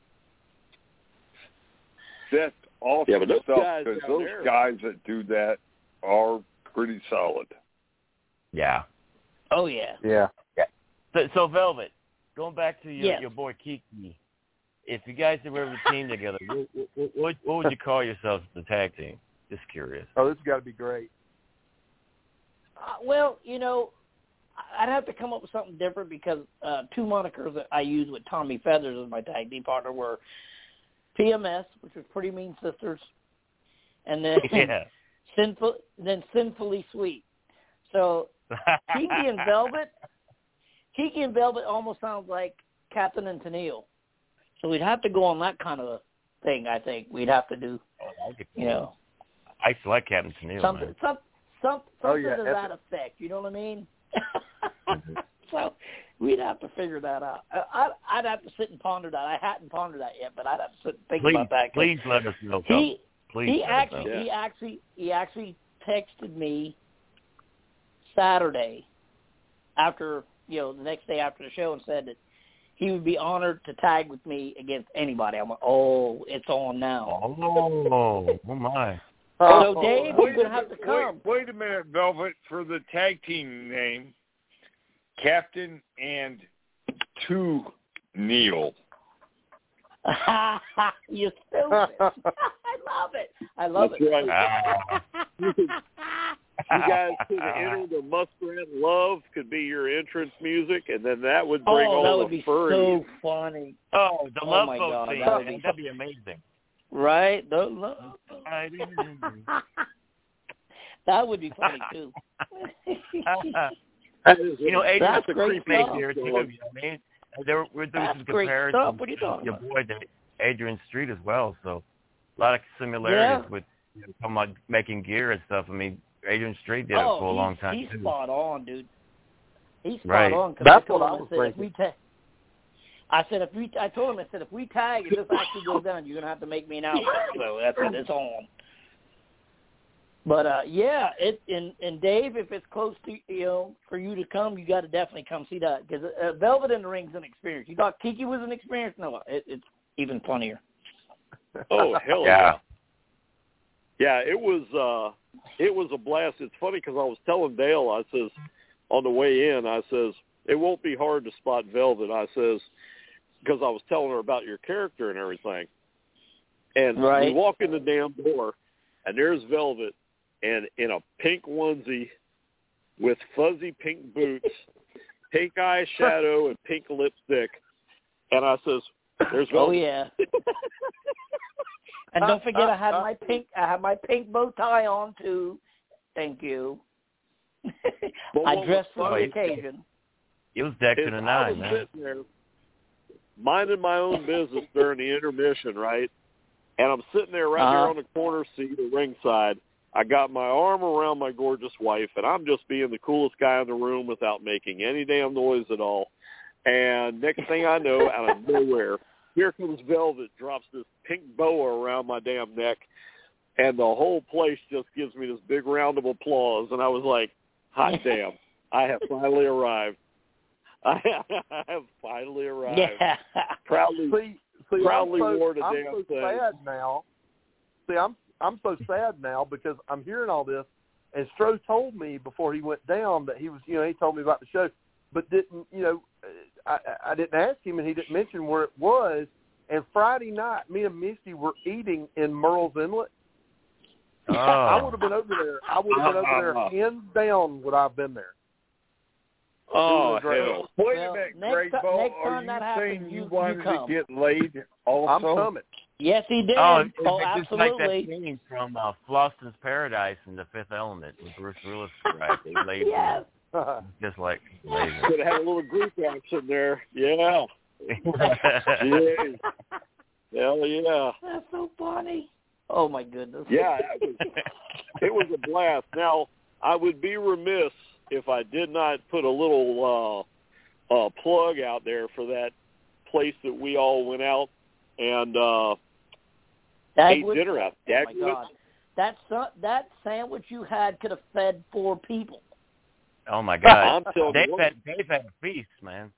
that's awesome yeah, but those stuff, guys because down those there, guys that do that are pretty solid. yeah. Oh yeah. Yeah. So, so Velvet, going back to your Yes. your boy Kiki, if you guys were ever a team together, what, what, what, what would you call yourselves, the tag team? Just curious. Oh, this has got to be great. Uh, well, you know, I'd have to come up with something different because uh, two monikers that I used with Tommy Feathers as my tag team partner were P M S, which was Pretty Mean Sisters, and then Yeah. Sinful, then Sinfully Sweet. So Kiki and Velvet, Kiki and Velvet almost sounds like Captain and Tennille. So we'd have to go on that kind of a thing. I think we'd have to do, Oh, I you know, I used to like Captain Tennille, something, man. some, some, something Oh, yeah, to that effect. You know what I mean? So we'd have to figure that out. I, I'd have to sit and ponder that. I hadn't pondered that yet, but I'd have to sit and think Please, about that. 'cause please let us know. He Please he let us actually know. he actually he actually texted me Saturday after you know the next day after the show and said that he would be honored to tag with me against anybody. I'm like, oh, it's on now. Oh, oh my. So Dave, Wait you're a gonna have to minute, come. Wait, wait a minute, Velvet, for the tag team name, Captain and Two Neil. You're stupid. I love it. I love That's it. right. Ah. You guys could enter the Muskrat Love could be your entrance music, and then that would bring Oh, all that the would be furries. so funny. Oh, the Oh, Love my Boat God, scene, that would man. be- That'd be amazing. Right? The love. That would be funny too. That is You know, a- Adrian That's the great Creep made stuff. here too. You know what I mean? there were, we're doing That's some great comparisons stuff. What are you talking your about? boy Adrian Street as well. So a lot of similarities Yeah. with you know, talking about making gear and stuff. I mean, Adrian Street did oh, it for a he's, long time he's too. spot on, dude. He's spot Right. on. 'Cause That's I told what him, I was said, if thinking. we ta- I said if we, I told him, I said if we tag and this actually goes down, you're gonna have to make me an outfit. So that's it. It's on. But uh, yeah, it and and Dave, if it's close to you know for you to come, you got to definitely come see that because uh, Velvet in the Ring's an experience. You thought Kiki was an experience? No, it, it's even funnier. Oh hell Yeah. yeah! Yeah, it was uh, it was a blast. It's funny because I was telling Dale, I says on the way in, I says it won't be hard to spot Velvet. I says because I was telling her about your character and everything, and Right. we walk in the damn door, and there's Velvet. And in a pink onesie with fuzzy pink boots, pink eyeshadow, and pink lipstick. And I says, there's Velvet. Oh, yeah. And don't forget I had my pink I had my pink bow tie on, too. Thank you. But I what dressed was for funny the occasion. It was decked is to the I nine, was man. sitting there minding my own business during the intermission, right? And I'm sitting there right Uh-huh. there on the corner seat at ringside. I got my arm around my gorgeous wife, and I'm just being the coolest guy in the room without making any damn noise at all. And next thing I know, out of nowhere, here comes Velvet, drops this pink boa around my damn neck, and the whole place just gives me this big round of applause. And I was like, hot damn, I have finally arrived. I have finally arrived. Yeah. Proudly, See, see, proudly I'm so, wore the I'm damn so thing. sad now. See, I'm I'm so sad now because I'm hearing all this, and Stroh told me before he went down that he was, you know, he told me about the show, but didn't, you know, I, I didn't ask him, and he didn't mention where it was. And Friday night, me and Misty were eating in Merle's Inlet. Oh. I would have been over there. I would have been over there, hands down, would I have been there? Oh, It was great. hell. Wait Well, a minute, next Great ti- Ball. next Are time you that saying happens, you you- wanted you to come. get laid also? I'm coming. Yes, he did. Oh, Oh, it, it's just like that absolutely. scene from uh, Floston's Paradise in The Fifth Element with Bruce Willis. Right? They laid Yes. just like laser. Could have had a little group action there. Yeah. Yeah. Hell yeah. That's so funny. Oh, my goodness. Yeah, it was, it was a blast. Now, I would be remiss if I did not put a little uh, uh, plug out there for that place that we all went out and uh, ate Dagwood? dinner at. Oh, my Dagwood. God. That, su- that sandwich you had could have fed four people. Oh my God! I'm telling Dave you what, had Dave had a feast, man.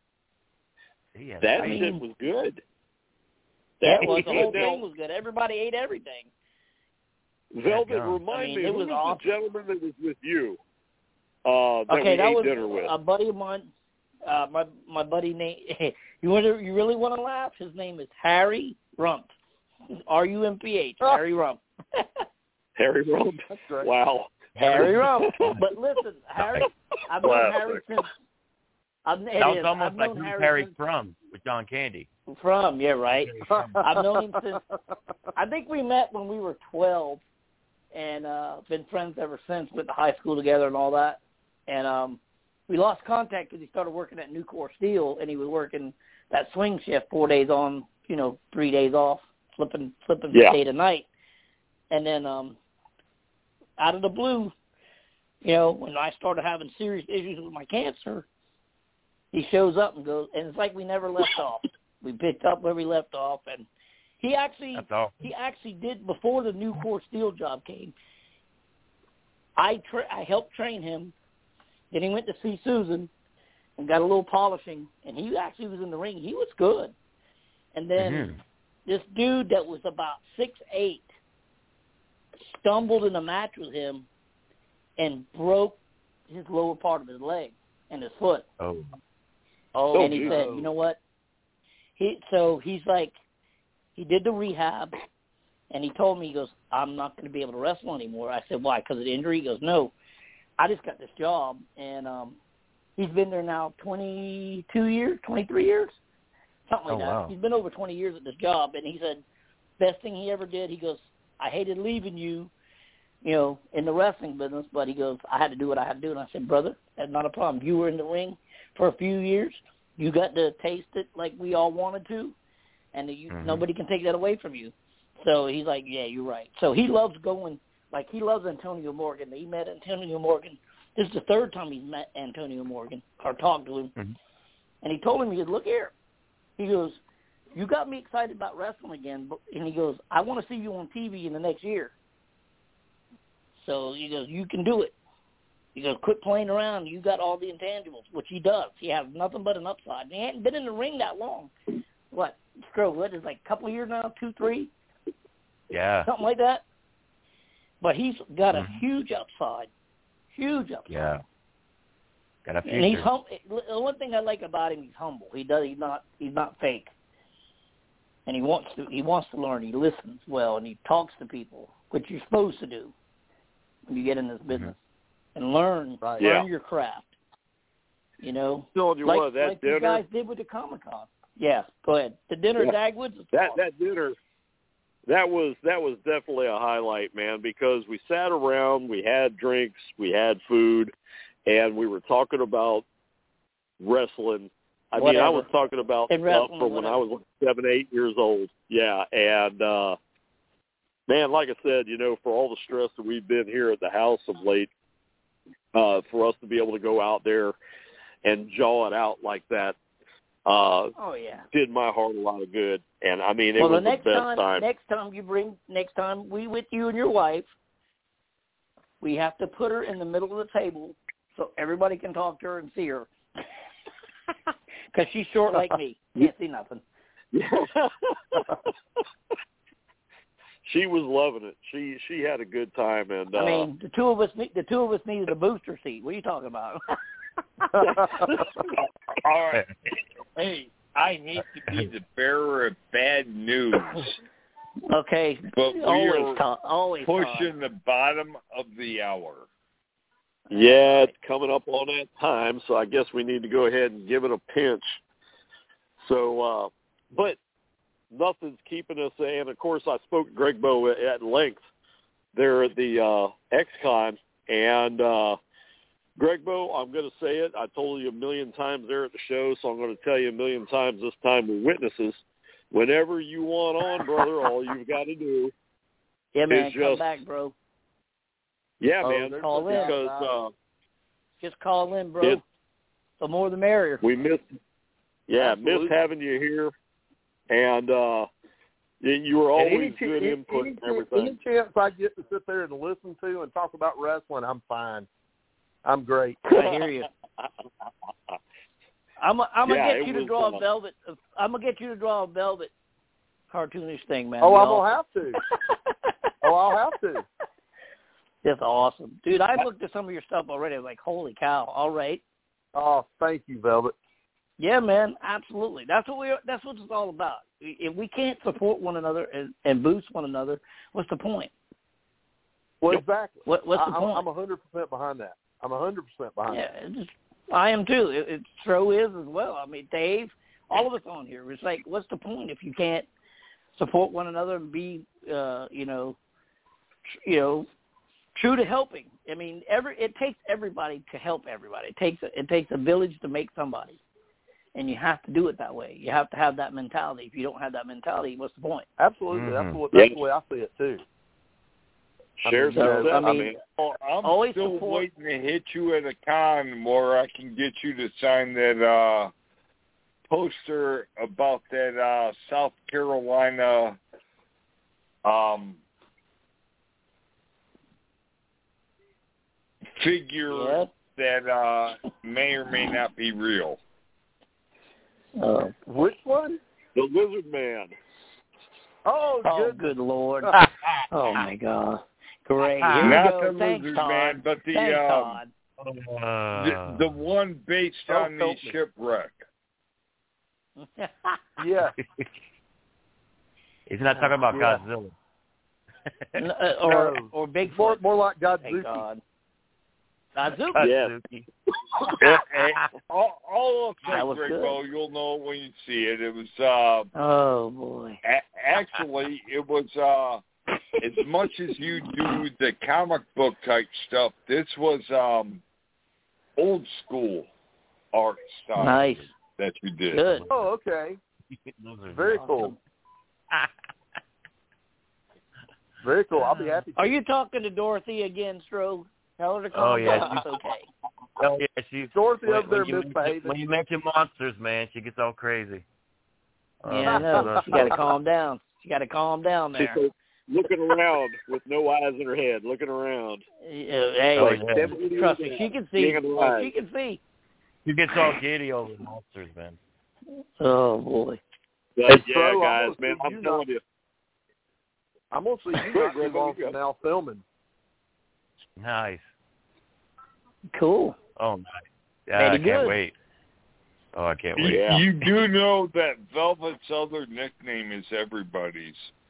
He had a that feast. shit was good. Yeah, That it was. The whole now, thing was good. Everybody ate everything. Velvet, Yeah, remind I mean, me, it who was was awesome. the gentleman that was with you uh, that Okay, we that ate was dinner with? a buddy of mine. Uh, my my buddy name. You want to, you really want to laugh? His name is Harry Rump. R U M P H. Harry Rump. Harry Rump. That's great. Wow. Harry Rump. But listen, Harry. I've known Classic. Harry since. I've, it That was is, almost I've like known who's Harry, Harry since, from with John Candy. from. Yeah, right. I've known him since. I think we met when we were twelve, and uh, been friends ever since. Went to high school together and all that. And um, we lost contact because he started working at Nucor Steel, and he was working that swing shift, four days on, you know, three days off, flipping flipping Yeah. day to night. And then um, out of the blue, you know, when I started having serious issues with my cancer, he shows up and goes, and it's like we never left off. We picked up where we left off, and he actually That's all. he actually did before the Nucor Steel job came. I tra- I helped train him. Then he went to see Susan and got a little polishing, and he actually was in the ring. He was good. And then Mhm. this dude that was about six eight stumbled in a match with him and broke his lower part of his leg and his foot. Oh. Oh, and he geez. said, you know what? He so he's like, he did the rehab, and he told me, he goes, I'm not going to be able to wrestle anymore. I said, why? Because of the injury? He goes, no, I just got this job, and um, he's been there now twenty-two years, twenty-three years, something like Oh, that. wow. He's been over twenty years at this job, and he said, best thing he ever did, he goes, I hated leaving you, you know, in the wrestling business, but he goes, I had to do what I had to do. And I said, brother, that's not a problem. You were in the ring for a few years. you got to taste it like we all wanted to, and you, mm-hmm. nobody can take that away from you. So he's like, yeah, you're right. So he loves going, like he loves Antonio Morgan. He met Antonio Morgan. This is the third time he's met Antonio Morgan or talked to him. Mm-hmm. And he told him, he goes, look here. He goes, you got me excited about wrestling again. But, and he goes, I want to see you on T V in the next year. So he goes, you can do it. He goes, quit playing around. You got all the intangibles, which he does. He has nothing but an upside. He hadn't been in the ring that long. What, Stro, what is it, like a couple of years now, two, three? Yeah. Something like that. But he's got a mm-hmm. huge upside. Huge upside. Yeah. Got a future. And he's hum- the one thing I like about him, he's humble. He does. He's not. He's not fake. And he wants to. He wants to learn. He listens well, and he talks to people, which you're supposed to do when you get in this business, mm-hmm. and learn. Right. Learn Yeah. your craft. You know, Told you like, what, that like dinner, you guys did with the Comic Con. Yeah. Go ahead. The dinner Yeah. at Dagwood's. Was that awesome. that dinner, that was that was definitely a highlight, man. Because we sat around, we had drinks, we had food, and we were talking about wrestling. I Whatever. mean, I was talking about And stuff wrestling, from when I whatever. was like seven, eight years old. Yeah, and uh, man, like I said, you know, for all the stress that we've been here at the house of late, uh, for us to be able to go out there and jaw it out like that, uh, oh yeah. did my heart a lot of good. And I mean, it well, was the next the best time, time. next time you bring, next time we with you and your wife, we have to put her in the middle of the table so everybody can talk to her and see her. Because she's short like me. Can't see nothing. She was loving it. She she had a good time, and uh, I mean, the two of us need the two of us needed a booster seat. What are you talking about? All right. Hey, I hate to be the bearer of bad news, okay, but we always are talk, always pushing talk. the bottom of the hour. yeah, it's coming up on that time, so I guess we need to go ahead and give it a pinch. So, uh, but nothing's keeping us, and of course I spoke to Greg Bowe at length there at the uh, X-Con, and uh, Greg Bowe, I'm going to say it, I told you a million times there at the show, so I'm going to tell you a million times this time with witnesses. Whenever you want on, brother, all you've got to do Yeah, man, is come just, back, bro. yeah, Oh, man, there's Call no in. doubt because about uh, Just call in, bro. It- the more the merrier. we missed, yeah, Absolutely. missed having you here, and uh, you you were And always any, good any, input any, and everything. Any chance I get to sit there and listen to and talk about wrestling, I'm fine. I'm great. I hear you. I'm a, I'm gonna Yeah, get it you to was, draw uh, a velvet. I'm gonna get you to draw a velvet cartoonish thing, man. Oh, Be I'm awesome. gonna have to. Oh, I'll have to. That's awesome, dude. I looked at some of your stuff already. I was like, holy cow! All right. Oh, thank you, Velvet. Yeah, man, absolutely. That's what we. That's what it's all about. If we can't support one another and, and boost one another, what's the point? Well, exactly. What, what's I, the point? I'm a hundred percent behind that. I'm a hundred percent behind Yeah, that. it just, I am too. It, it Stro is as well. I mean, Dave, all of us on here. It's like, what's the point if you can't support one another and be, uh, you know, tr- you know, true to helping? I mean, every it takes everybody to help everybody. It takes a, it takes a village to make somebody, and you have to do it that way. You have to have that mentality. If you don't have that mentality, what's the point? Absolutely. Mhm. That's what. That's Yeah. the way I see it too. Share I mean, success. I I mean, mean, Oh, I'm Always still support- waiting to hit you at a con where I can get you to sign that uh, poster about that uh, South Carolina um, figure Yeah. that uh, may or may not be real. Uh, Which one? the Lizard Man. Oh, oh, good. good Lord! Oh my God! Great. Here we Not go. the Thanks, Lizard Todd. Man, but the Thanks, um, Todd. the, the one based Oh, on the help me. shipwreck. Yeah. He's not talking about Yeah. Godzilla. N- uh, or No. or Bigfoot. More, more like Thank Godzuki. God. Godzuki. Yeah. Suzuki. Yeah, hey, all, all of That that, was Greg good. Bowe, you'll know when you see it. It was uh, Oh boy. a- actually it was uh, as much as you do the comic book type stuff. This was um, old school art style. Nice. that you did. Good. Oh, okay. Very cool. Very cool. I'll be happy to. Are you talking to Dorothy again, Stroh? Tell her to calm Oh, yeah. down. It's okay. Oh, yeah, she's, Dorothy when, over there when you, misbehaving. when you mention monsters, man, she gets all crazy. Yeah, I know. She got to calm down. She got to calm down there. She's looking around with no eyes in her head, looking around. Hey, Oh, yeah. trust me, she can see. Oh, she can see. She gets all giddy over monsters, man. Oh, boy. But, Hey, yeah, Stroh, guys, I'm man, gonna I'm see telling you you. I'm going to see you not too long from now filming. Nice. Cool. Oh, nice. Yeah, I Very can't good. wait. Oh, I can't You, wait. Yeah. you do know that Velvet's other nickname is everybody's.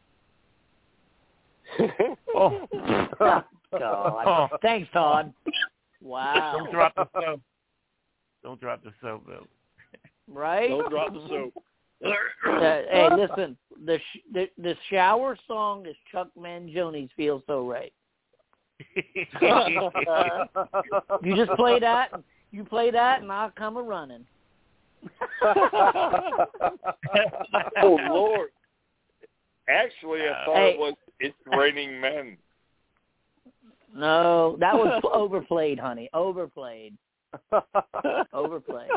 Oh. God. Oh. Thanks, Todd. Don't Wow. drop the soap. Don't drop the soap, Bill. Right? Don't drop the soap. Uh, hey, listen. The, sh- the the shower song is Chuck Mangioni's "Feels So Right." You just play that. You play that, and I'll come a running. Oh, Lord. Actually, I thought Hey. it was It's Raining Men. No, that was overplayed, honey. Overplayed. Overplayed.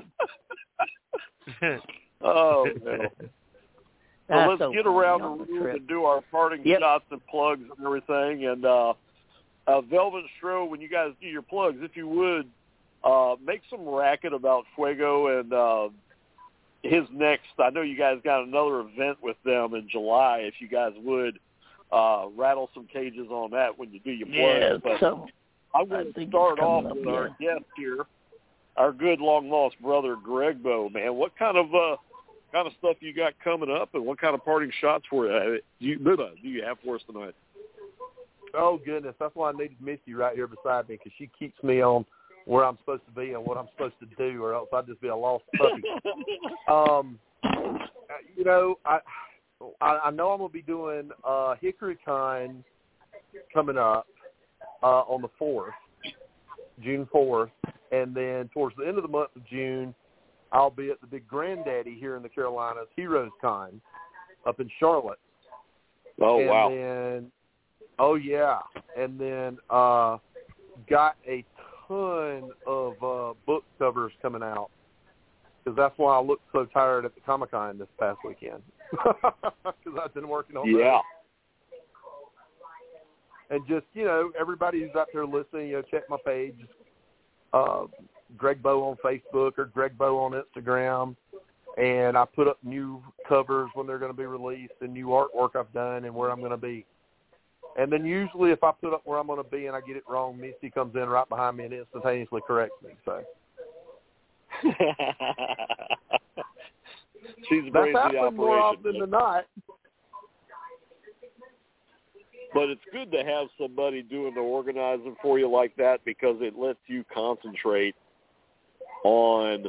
Oh, no. So That's let's so get funny around on the the room trip. and do our parting Yep. shots and plugs and everything. And uh, uh, Velvet Stroh, when you guys do your plugs, if you would, uh, make some racket about Fuego and uh, his next. I know you guys got another event with them in July. If you guys would uh, rattle some cages on that when you do your plugs. Yeah, but so I'm I going to think start it's coming off up, with yeah. our guest here, our good long lost brother Greg Bow. Man, what kind of uh, kind of stuff you got coming up, and what kind of parting shots for you? Do you, do you have for us tonight? Oh, goodness. That's why I needed Missy right here beside me, because she keeps me on where I'm supposed to be and what I'm supposed to do, or else I'd just be a lost puppy. um, you know, I I, I know I'm going to be doing uh, Hickory Con coming up uh, on the fourth, June fourth, and then towards the end of the month of June, I'll be at the Big Granddaddy here in the Carolinas, Heroes Con, up in Charlotte. Oh, and wow. Then, oh, yeah. And then uh, got a ton of uh, book covers coming out, because that's why I looked so tired at the Comic-Con this past weekend, because I've been working on Yeah. those. And just, you know, everybody who's out there listening, you know, check my page, uh, Greg Bow on Facebook or Greg Bow on Instagram, and I put up new covers when they're going to be released and new artwork I've done and where I'm going to be. And then usually if I put up where I'm going to be and I get it wrong, Misty comes in right behind me and instantaneously corrects me. So she's that's brains the happened operation. more often than not. But it's good to have somebody doing the organizing for you like that, because it lets you concentrate on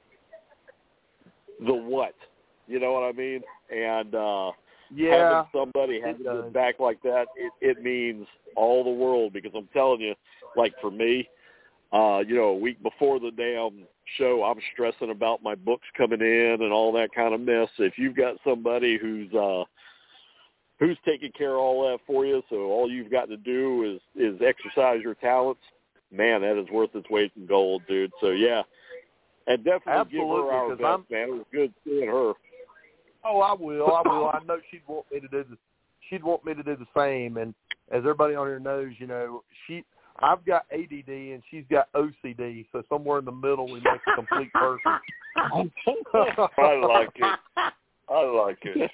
the what. You know what I mean? And uh, Yeah, having somebody having does. your back like that, it, it means all the world, because I'm telling you, like for me, uh, you know, a week before the damn show, I'm stressing about my books coming in and all that kind of mess. If you've got somebody who's uh, who's taking care of all that for you, so all you've got to do is, is exercise your talents, man, that is worth its weight in gold, dude. So, yeah, and definitely Absolutely, give her our 'cause best, I'm- man. It was good seeing her. Oh, I will. I will. I know she'd want me to do the. She'd want me to do the same. And as everybody on here knows, you know, she. I've got A D D and she's got O C D. So somewhere in the middle, we make a complete person. I like it. I like it.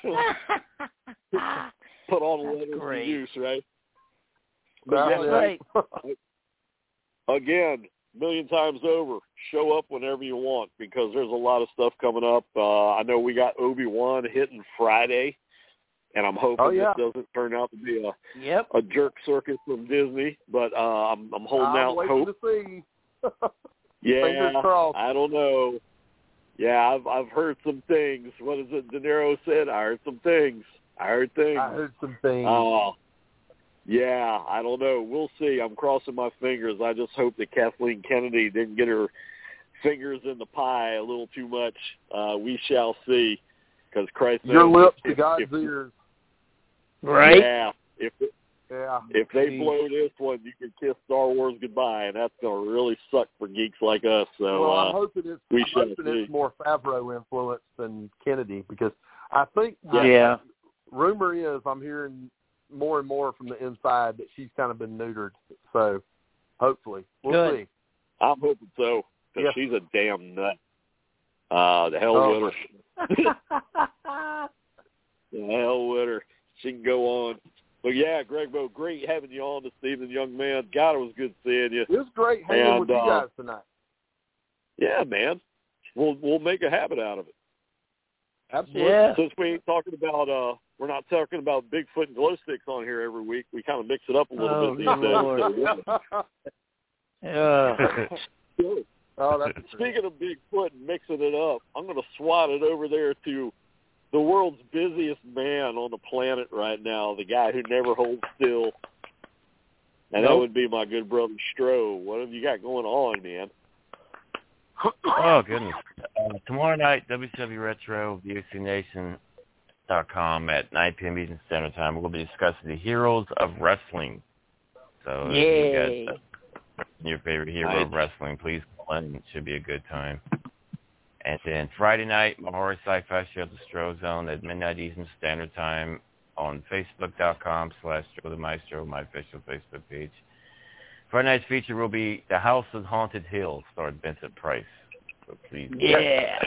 Put all the letters to use, right? But That's yeah, right. Again, million times over, show up whenever you want, because there's a lot of stuff coming up. Uh, I know we got Obi-Wan hitting Friday, and I'm hoping Oh, yeah. it doesn't turn out to be a Yep. a jerk circus from Disney, but uh, I'm, I'm holding I'm out waiting hope. to see. Yeah, Fingers crossed. I don't know. Yeah, I've I've heard some things. What is it De Niro said? I heard some things. I heard things. I heard some things. Oh, yeah, I don't know. We'll see. I'm crossing my fingers. I just hope that Kathleen Kennedy didn't get her fingers in the pie a little too much. Uh, we shall see. Because Christ your knows lips if, to God's if, ears. Right? Yeah. If yeah. if they blow this one, you can kiss Star Wars goodbye, and that's going to really suck for geeks like us. So well, I'm uh, hoping it's, we I'm shall hoping see. it's more Favreau influence than Kennedy, because I think Yeah. I, rumor is I'm hearing more and more from the inside that she's kind of been neutered. So hopefully we'll Good. see. I'm hoping so, because Yeah. she's a damn nut. Uh, the hell Oh. with her. The hell with her. She can go on. But, yeah, Greg Bo, great having you on this evening, young man. God, it was good seeing you. It was great hanging And, with you uh, guys tonight. Yeah, man. We'll we'll make a habit out of it. Absolutely. Yeah. Since we ain't talking about, uh, we're not talking about Bigfoot and glow sticks on here every week, we kind of mix it up a little Oh, bit these Lord. days. Yeah. So, Oh, that's speaking of Bigfoot and mixing it up, I'm going to swat it over there to the world's busiest man on the planet right now, the guy who never holds still. And Nope. that would be my good brother Stro. What have you got going on, man? Oh, goodness. Uh, tomorrow night, W C W Retro, V O C Nation dot com at nine p.m. Eastern Standard Time. We'll be discussing the heroes of wrestling. So Yay. if you got uh, your favorite hero Nice. of wrestling, please call in. It should be a good time. And then Friday night, Mahori Sci-Fi Show, the Stro Zone at midnight Eastern Standard Time on Facebook.com slash Joe the Maestro, my official Facebook page. Friday night's feature will be The House of Haunted Hill, starring Vincent Price. So please. Yeah.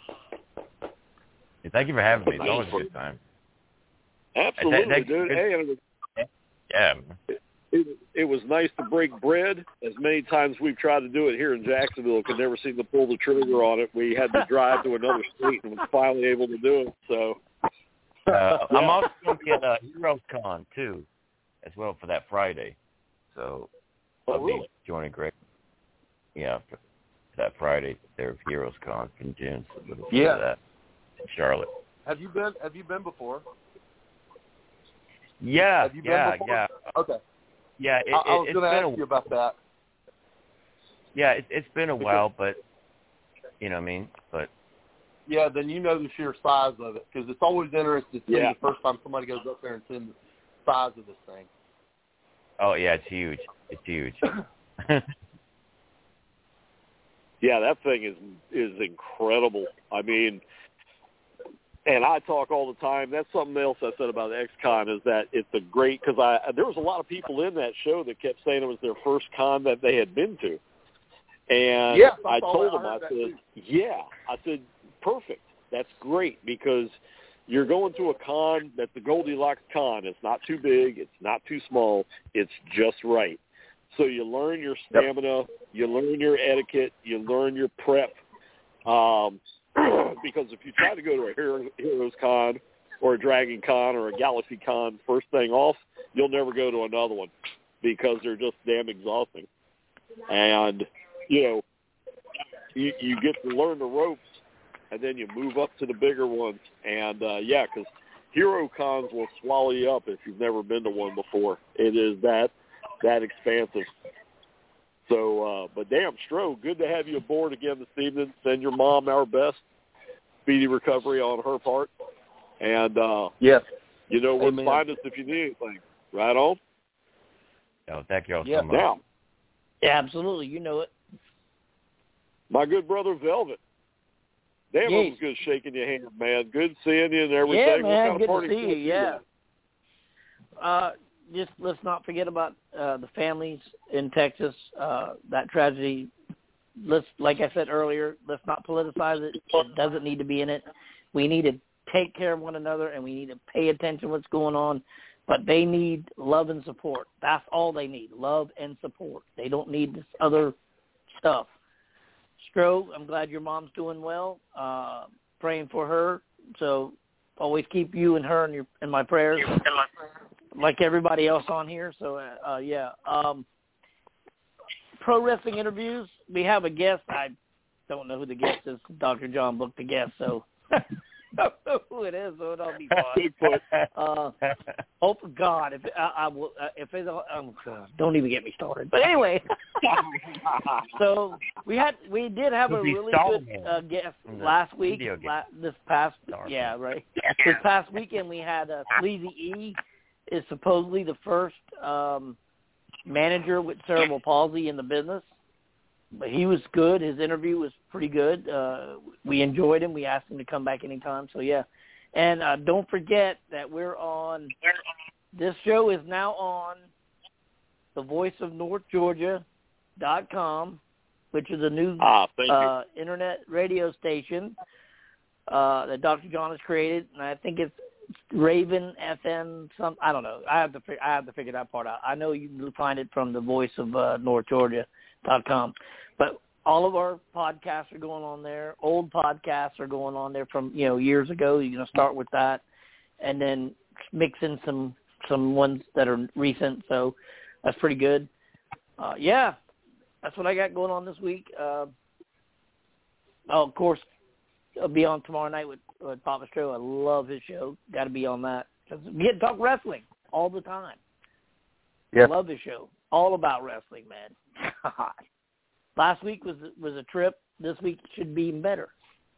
Hey, thank you for having me. It's always a good time. Absolutely, That- that- dude. Hey, and it was, Yeah. it, it was nice to break bread. As many times we've tried to do it here in Jacksonville, could never seem to pull the trigger on it. We had to drive to another state and was finally able to do it. So Uh, I'm also going to get uh, Heroes Con, too, as well for that Friday. So Oh, I'll really? be joining Greg. Yeah, for that Friday, their Heroes Con in June. So we'll see Yeah. that in Charlotte. Have you been? Have you been before? Yeah, Have you been yeah, before? yeah. Okay. Yeah, it, I, I was it, going to it's ask been a, you about that. yeah, it, it's been a while, but you know what I mean. But Yeah, then you know the sheer size of it, because it's always interesting to see Yeah. the first time somebody goes up there and sees the size of this thing. oh yeah, it's huge. It's huge. yeah, that thing is is incredible. I mean, and I talk all the time. That's something else I said about X-Con is that it's a great, because I there was a lot of people in that show that kept saying it was their first con that they had been to. And Yes, I I saw told that. I them, I heard that said, too. yeah. I said, perfect. That's great, because you're going to a con that's the Goldilocks con. It's not too big. It's not too small. It's just right. So you learn your stamina. You learn your etiquette. You learn your prep. Um, because if you try to go to a Hero, Heroes Con or a Dragon Con or a Galaxy Con first thing off, you'll never go to another one because they're just damn exhausting. And, you know, you, you get to learn the ropes, and then you move up to the bigger ones. And, uh, yeah, because Hero Cons will swallow you up if you've never been to one before. It is that that expansive. So, uh, but damn, Stro, good to have you aboard again this evening. Send your mom our best. Speedy recovery on her part. And, uh, Yes. you know where to Amen. find us if you need anything. Right on? oh, thank you all Yeah. so much. Now, Yeah, absolutely. You know it. my good brother Velvet. Damn, it Yes. was good shaking your hand, man. Good seeing you and everything. Yeah, What man. kind of Good party to see you. stuff Yeah. Uh, just let's not forget about uh, the families in Texas. Uh, that tragedy. Let's, like I said earlier, let's not politicize it. It doesn't need to be in it. We need to take care of one another, and we need to pay attention to what's going on. But they need love and support. That's all they need, love and support. They don't need this other stuff. Stro, I'm glad your mom's doing well. Uh, praying for her. So always keep you and her in your in my prayers, like everybody else on here. So uh, uh, yeah. Um, pro wrestling interviews. We have a guest. I don't know who the guest is. Doctor John booked the guest, so don't know who it is, so it'll be fun. Uh, oh, for God, if I, I will, uh, if it's, oh, God, don't even get me started. But anyway, so we had, we did have a really good uh, guest last week. La- this past, yeah, right. This past weekend we had uh, Sleazy E is supposedly the first um, manager with cerebral palsy in the business. But he was good. His interview was pretty good. Uh, we enjoyed him. We asked him to come back anytime. So, yeah. And uh, don't forget that we're on – this show is now on the voice of north georgia dot com, which is a new ah, uh, internet radio station uh, that Doctor John has created. And I think it's Raven F M. Some I don't know. I have to I have to figure that part out. I know you can find it from the voice of uh, north georgia dot com. But all of our podcasts are going on there. Old podcasts are going on there from, you know, years ago. You're going to start with that and then mix in some, some ones that are recent. So that's pretty good. Uh, yeah, that's what I got going on this week. Uh, oh, of course, I'll be on tomorrow night with, with Papa Stro. I love his show. Got to be on that. We get to talk wrestling all the time. Yep. I love his show. All about wrestling, man. God. Last week was was a trip. This week should be even better.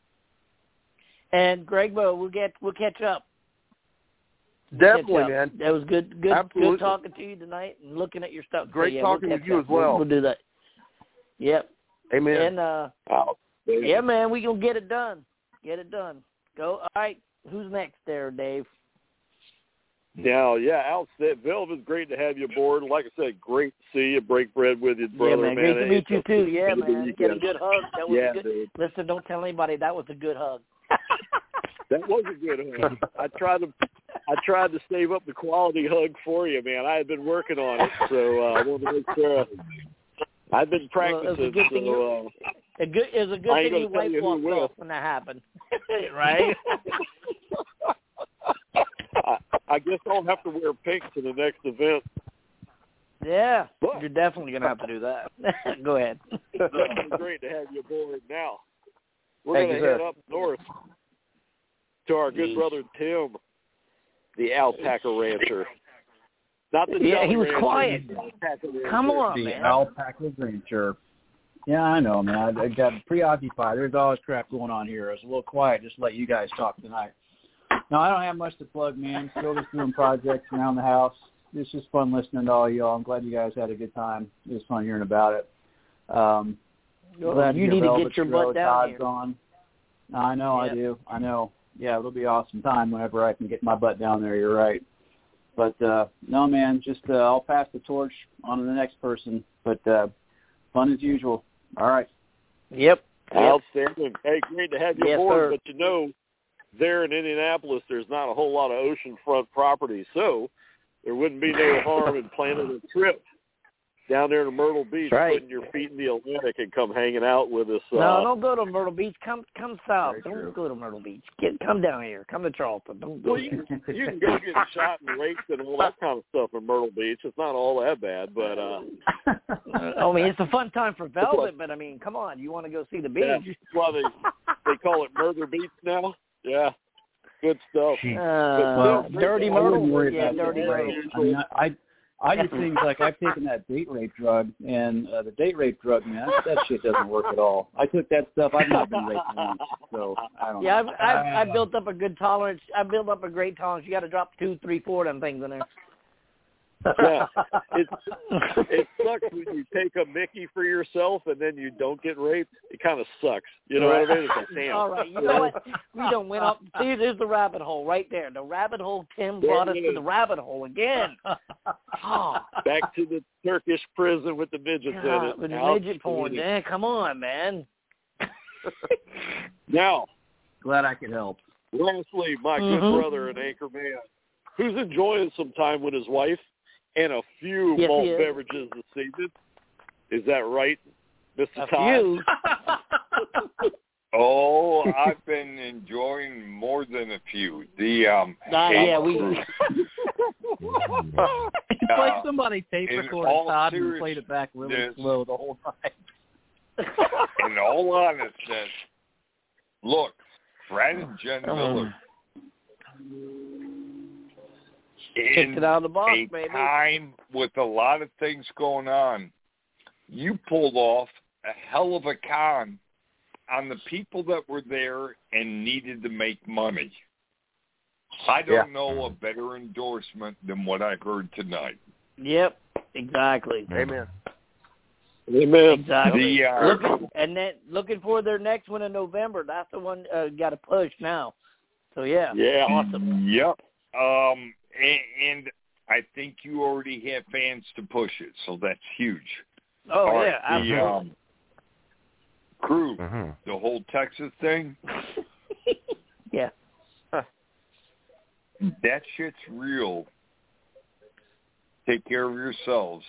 And Greg Bo, we'll get we'll catch up. We'll Definitely, catch up. man. That was good. Good, Absolutely. good talking to you tonight and looking at your stuff. Great so, yeah, talking we'll with you up. as well. We'll, we'll do that. Yep. Amen. And uh, Oh, yeah, man, we gonna get it done. Get it done. Go. All right. Who's next there, Dave? Now, yeah, outstanding. Velvet, great to have you aboard. Like I said, great to see you. Break bread with you, brother. Yeah, man. Great to meet you, too. Yeah, Good man. Get a good hug. That was yeah, a good, dude. listen, don't tell anybody that was a good hug. That was a good hug. I tried to I tried to save up the quality hug for you, man. I had been working on it, so uh, I wanted to make sure. I've been practicing. Well, it was a good thing so, you, uh, a good, it was a good I ain't thing your gonna tell wife you who walked will. off when that happened. Right? I, I guess I'll have to wear pink to the next event. Yeah, But, you're definitely going to have to do that. Go ahead. It's great to have you aboard. Now, we're Thank going you, to head sir. up north to our good brother Tim, the alpaca rancher. Not the Yeah, Jolly he was rancher, quiet. the alpaca rancher. Come on, The man. alpaca rancher. Yeah, I know, man. I, I got preoccupied. There's always crap going on here. I was a little quiet just to let you guys talk tonight. No, I don't have much to plug, man. Still just doing projects around the house. It's just fun listening to all y'all. I'm glad you guys had a good time. It was fun hearing about it. Um, Well, glad you hear need to Velvet get your Stro, butt down Todd's here. on. I know, Yep. I do. I know. Yeah, it'll be an awesome time whenever I can get my butt down there. You're right. But, uh, no, man, just uh, I'll pass the torch on to the next person. But uh, fun as usual. All right. Yep. yep. Outstanding. Hey, great to have you Yes, aboard. sir. But you know, there in Indianapolis, there's not a whole lot of oceanfront property, so there wouldn't be no harm in planning a trip down there to Myrtle Beach, Right. putting your feet in the Atlantic and come hanging out with us. Uh, No, don't go to Myrtle Beach. Come come south. Very Don't true. go to Myrtle Beach. Get Come down here. Come to Charleston. Don't go Well, you, you can go get shot and raped and all that kind of stuff in Myrtle Beach. It's not all that bad, but uh, I mean, it's a fun time for Velvet, but, I mean, come on. You want to go see the beach. yeah, that's why they they call it Murder Beach now. Yeah, good stuff. Uh, Well, dirty I wouldn't Myrtle. worry Yeah, about dirty that Myrtle. rape. I mean, I, I, I do things like I've taken that date rape drug, and uh, the date rape drug, man, that, that shit doesn't work at all. I took that stuff. I've not been raped once, so I don't Yeah, I've, know. I've, I've built up a good tolerance. I've built up a great tolerance. You got to drop two, three, four of them things in there. Yeah, it it sucks when you take a Mickey for yourself and then you don't get raped. It kind of sucks. You know what I mean? It's like, damn. All right, you know what? We don't went up. See, there's the rabbit hole right there. The rabbit hole. Tim brought us to the rabbit hole again. Oh, Back to the Turkish prison with the midgets in God, it. with the Out. midget porn. Man, come on, man. Now, Glad I could help. lastly, my Mhm. good brother and anchor man, who's enjoying some time with his wife and a few Yes, malt he is. beverages this season. Is that right, Mister A Todd? few. Oh, I've been enjoying more than a few. The um, Nah, yeah, we. It's Uh, like somebody tape in recorded all Todd and played it back really seriousness- slow the whole time. in all honestness, look, Brad and Jen Miller. Kicked it out of the box, a baby. time with a lot of things going on, you pulled off a hell of a con on the people that were there and needed to make money. I don't Yeah. know a better endorsement than what I heard tonight. Yep, exactly. Amen. Amen. Exactly. The, uh, looking, and then looking for their next one in November. That's the one uh, got to push now. So yeah, Yeah. awesome. Yep. Um, and, and I think you already have fans to push it, so that's huge. Oh All yeah, right, the absolutely. um, crew, Mm-hmm. the whole Texas thing, yeah. that shit's real. Take care of yourselves.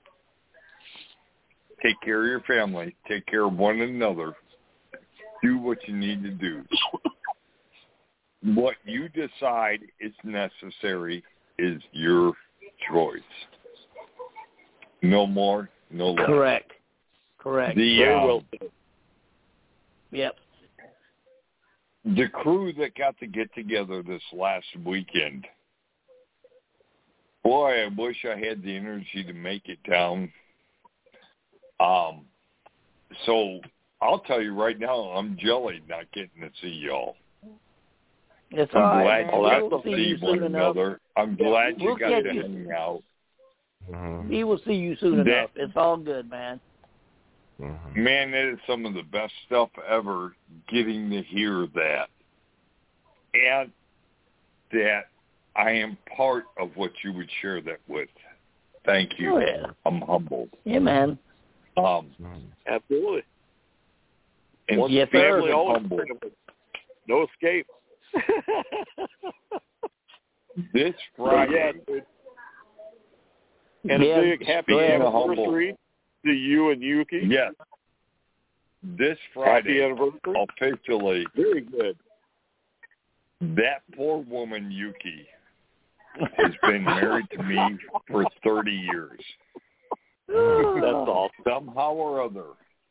Take care of your family. Take care of one another. Do what you need to do. What you decide is necessary is your choice. No more, no less. Correct. Correct. The, Very um, well said. Yep. the crew that got to get together this last weekend, boy, I wish I had the energy to make it down. Um, so I'll tell you right now, I'm jelly not getting to see y'all. It's all I'm right, glad man. you We'll got see to you see one soon enough. another. I'm glad you We'll got get to you. hang out. Mm-hmm. We will see you soon That- enough. It's all good, man. Mm-hmm. Man, that is some of the best stuff ever, getting to hear that. And that I am part of what you would share that with. Thank you. Oh, yeah. I'm humbled. Yeah, man. Um, Absolutely. and Once Yes, family, sir. always humbled. family. No escape. This So, Friday, yeah, dude. And Yeah, a big happy speaking of anniversary to you and Yuki. yes, this Happy Friday, anniversary. officially, Very good. that poor woman, Yuki, has been married to me for thirty years. That's awesome. Somehow or other.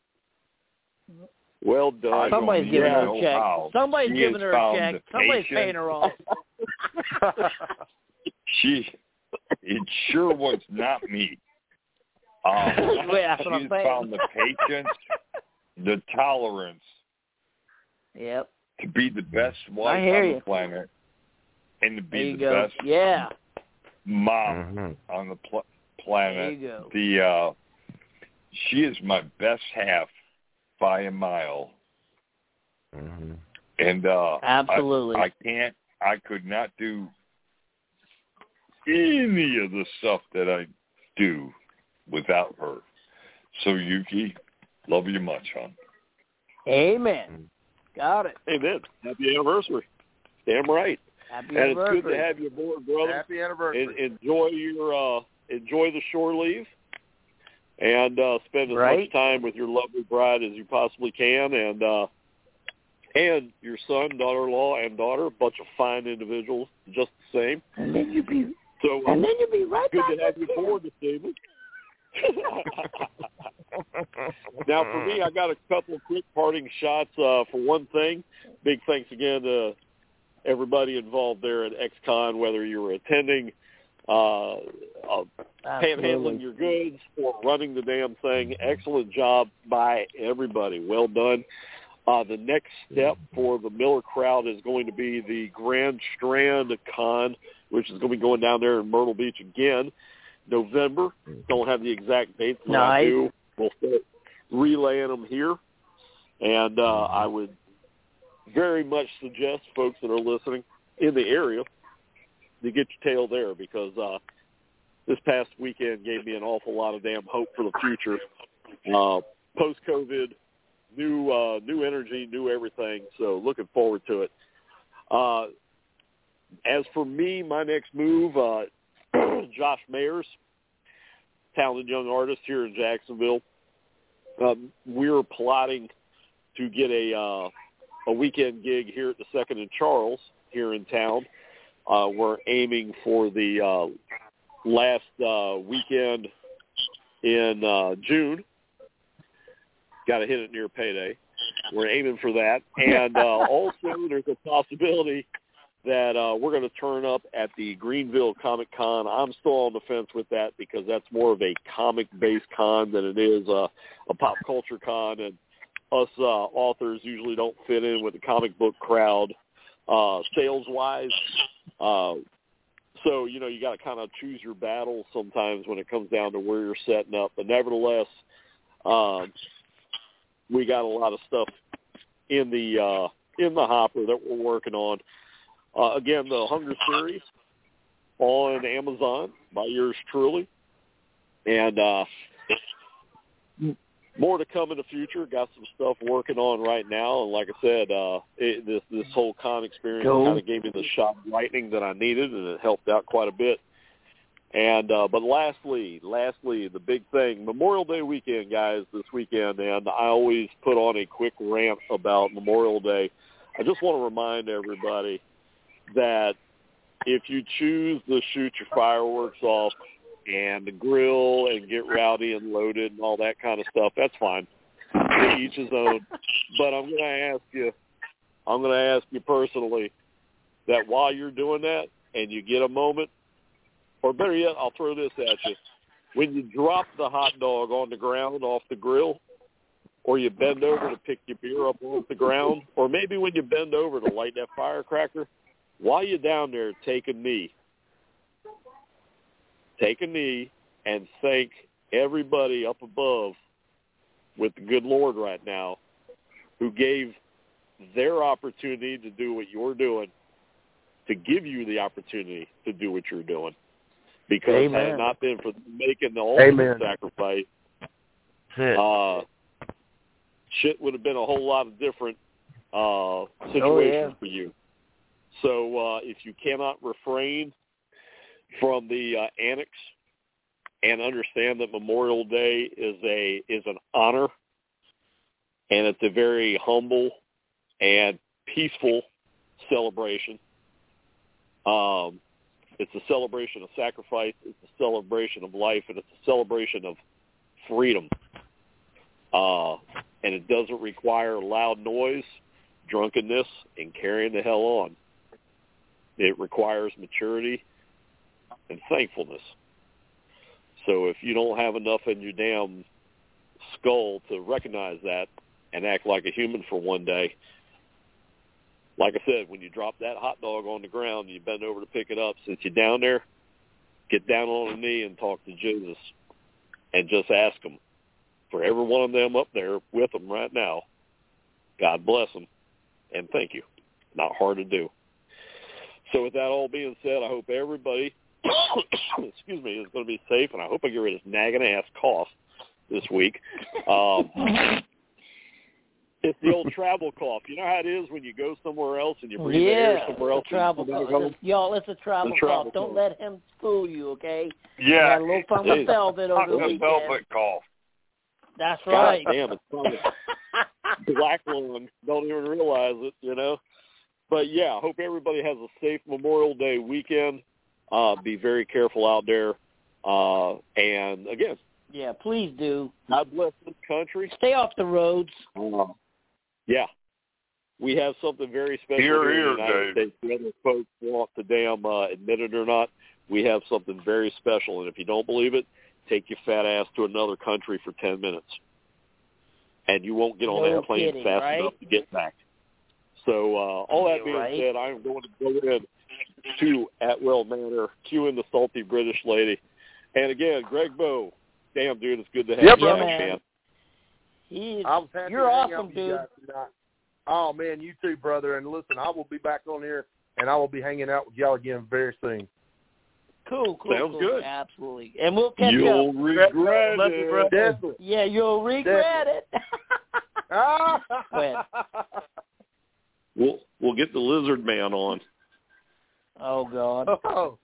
Well I done. don't Somebody's giving her know a check. how. Somebody's She giving has her a found check. the Somebody's patience. paying her off. She, it sure was not me. Um, Wait, that's what I'm she's saying. found the patience, the tolerance Yep. to be the best wife hear on you. the planet and to There be you the go. best Yeah. mom Mm-hmm. on the pl- There planet. you go. The uh, she is my best half by a mile, Mm-hmm. and uh, Absolutely. I, I can't. I could not do any of the stuff that I do without her. So Yuki, love you much, hon. Amen. Got it. Amen. Happy anniversary. Damn right. Happy And it's anniversary. good to have you aboard, brother. Happy anniversary. En- enjoy your uh, enjoy the shore leave, and uh, spend as Right. much time with your lovely bride as you possibly can, and uh, and your son, daughter-in-law, and daughter, a bunch of fine individuals, just the same. And then you be So uh, and then you be right good back to have up you here. aboard this evening. Now, for me, I got a couple of quick parting shots. Uh, for one thing, big thanks again to everybody involved there at X-Con, whether you were attending, uh, uh, panhandling your goods, or running the damn thing. Excellent job by everybody. Well done. Uh, the next step for the Miller crowd is going to be the Grand Strand Con, which is going to be going down there in Myrtle Beach again, November. Don't have the exact dates. When I Nice. do, we'll start relaying them here. And uh, I would very much suggest folks that are listening in the area to get your tail there, because uh, this past weekend gave me an awful lot of damn hope for the future. Uh, post-COVID, new uh, new energy, new everything. So looking forward to it. Uh, as for me, my next move, uh, Josh Mayers, talented young artist here in Jacksonville. Um, we're plotting to get a uh, a weekend gig here at the Second and Charles here in town. Uh, we're aiming for the uh, last uh, weekend in uh, June. Got to hit it near payday. we're aiming for that. And uh, also, there's a possibility that uh, we're going to turn up at the Greenville Comic Con. I'm still on the fence with that because that's more of a comic-based con than it is a, a pop culture con, and us uh, authors usually don't fit in with the comic book crowd uh, sales-wise. Uh, so, you know, you got to kind of choose your battles sometimes when it comes down to where you're setting up. But nevertheless, um, we got a lot of stuff in the uh, in the hopper that we're working on. Uh, again, the Hunger series on Amazon by yours truly. And uh, more to come in the future. Got some stuff working on right now. And like I said, uh, it, this this whole con experience cool. kind of gave me the shot of lightning that I needed, and it helped out quite a bit. And uh, but lastly, lastly, the big thing, Memorial Day weekend, guys, this weekend. And I always put on a quick rant about Memorial Day. I just want to remind everybody that if you choose to shoot your fireworks off and to grill and get rowdy and loaded and all that kind of stuff, that's fine. To each his own. But I'm going to ask you, I'm going to ask you personally that while you're doing that and you get a moment, or better yet, I'll throw this at you. When you drop the hot dog on the ground off the grill, or you bend over to pick your beer up off the ground, or maybe when you bend over to light that firecracker, while you're down there, take a knee. Take a knee and thank everybody up above with the good Lord right now who gave their opportunity to do what you're doing, to give you the opportunity to do what you're doing. Because Amen. Had it not been for making the ultimate Amen. Sacrifice, uh, shit would have been a whole lot of different uh, situations oh, yeah. for you. So uh, if you cannot refrain from the uh, annex and understand that Memorial Day is a is an honor, and it's a very humble and peaceful celebration. Um, it's a celebration of sacrifice. It's a celebration of life, and it's a celebration of freedom. Uh, and it doesn't require loud noise, drunkenness, and carrying the hell on. It requires maturity and thankfulness. So if you don't have enough in your damn skull to recognize that and act like a human for one day, like I said, when you drop that hot dog on the ground and you bend over to pick it up, since you're down there, get down on a knee and talk to Jesus and just ask him for every one of them up there with them right now. God bless them and thank you. Not hard to do. So with that all being said, I hope everybody, excuse me, is going to be safe, and I hope I get rid of this nagging ass cough this week. Um, it's the old travel cough. You know how it is when you go somewhere else and you breathe yeah, air somewhere else? Travel cough. It's a, y'all, it's a travel it's a travel cough. Don't cough. let him fool you, okay? Yeah. Got a little fun with velvet over the weekend. Velvet cough. That's right. God damn, it's probably black lung. Don't even realize it, you know? But, yeah, I hope everybody has a safe Memorial Day weekend. Uh, be very careful out there. Uh, and, again. Yeah, please do. God bless this country. Stay off the roads. Uh, yeah. We have something very special here, here in the here, United Dave. States. Whether folks want to damn uh, admit it or not, we have something very special. And if you don't believe it, take your fat ass to another country for ten minutes. And you won't get on no that plane kidding, fast right? enough to get back. So uh, all that being right. said, I'm going to go in to Atwell Manor, cue in the salty British lady. And again, Greg Bowe, damn, dude, it's good to have Yep. you Yeah, back, man. man. He's, I was happy you're to hang out awesome, with you dude. guys tonight. Oh, man, you too, brother. And listen, I will be back on here, and I will be hanging out with y'all again very soon. Cool, cool, Sounds cool. good. Absolutely. And we'll catch You'll up. regret Love you, it. brother. Definitely. Yeah, you'll regret it. Ah! Go ahead. We'll, we'll get the lizard man on. Oh, God. Oh.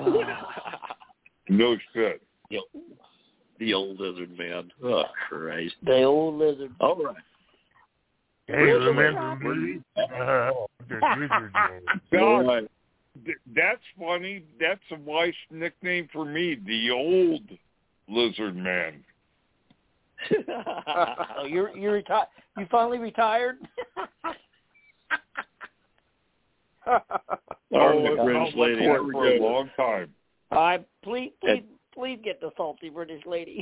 No shit. Yep. The old lizard man. Oh, Christ. The old lizard. All right. Hey, remember me? Uh, the lizard man. All God, right. th- that's funny. That's a wife's nickname for me, the old lizard man. oh, you're you're retired. You finally retired. Pardon oh, the British lady. For a long time. I please, please, please get the salty British lady.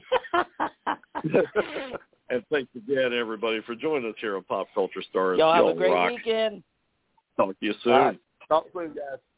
And thanks again, everybody, for joining us here on Pop Culture Stars. Y'all have Y'all a great rock. weekend. Talk to you soon. All right. Talk soon, guys.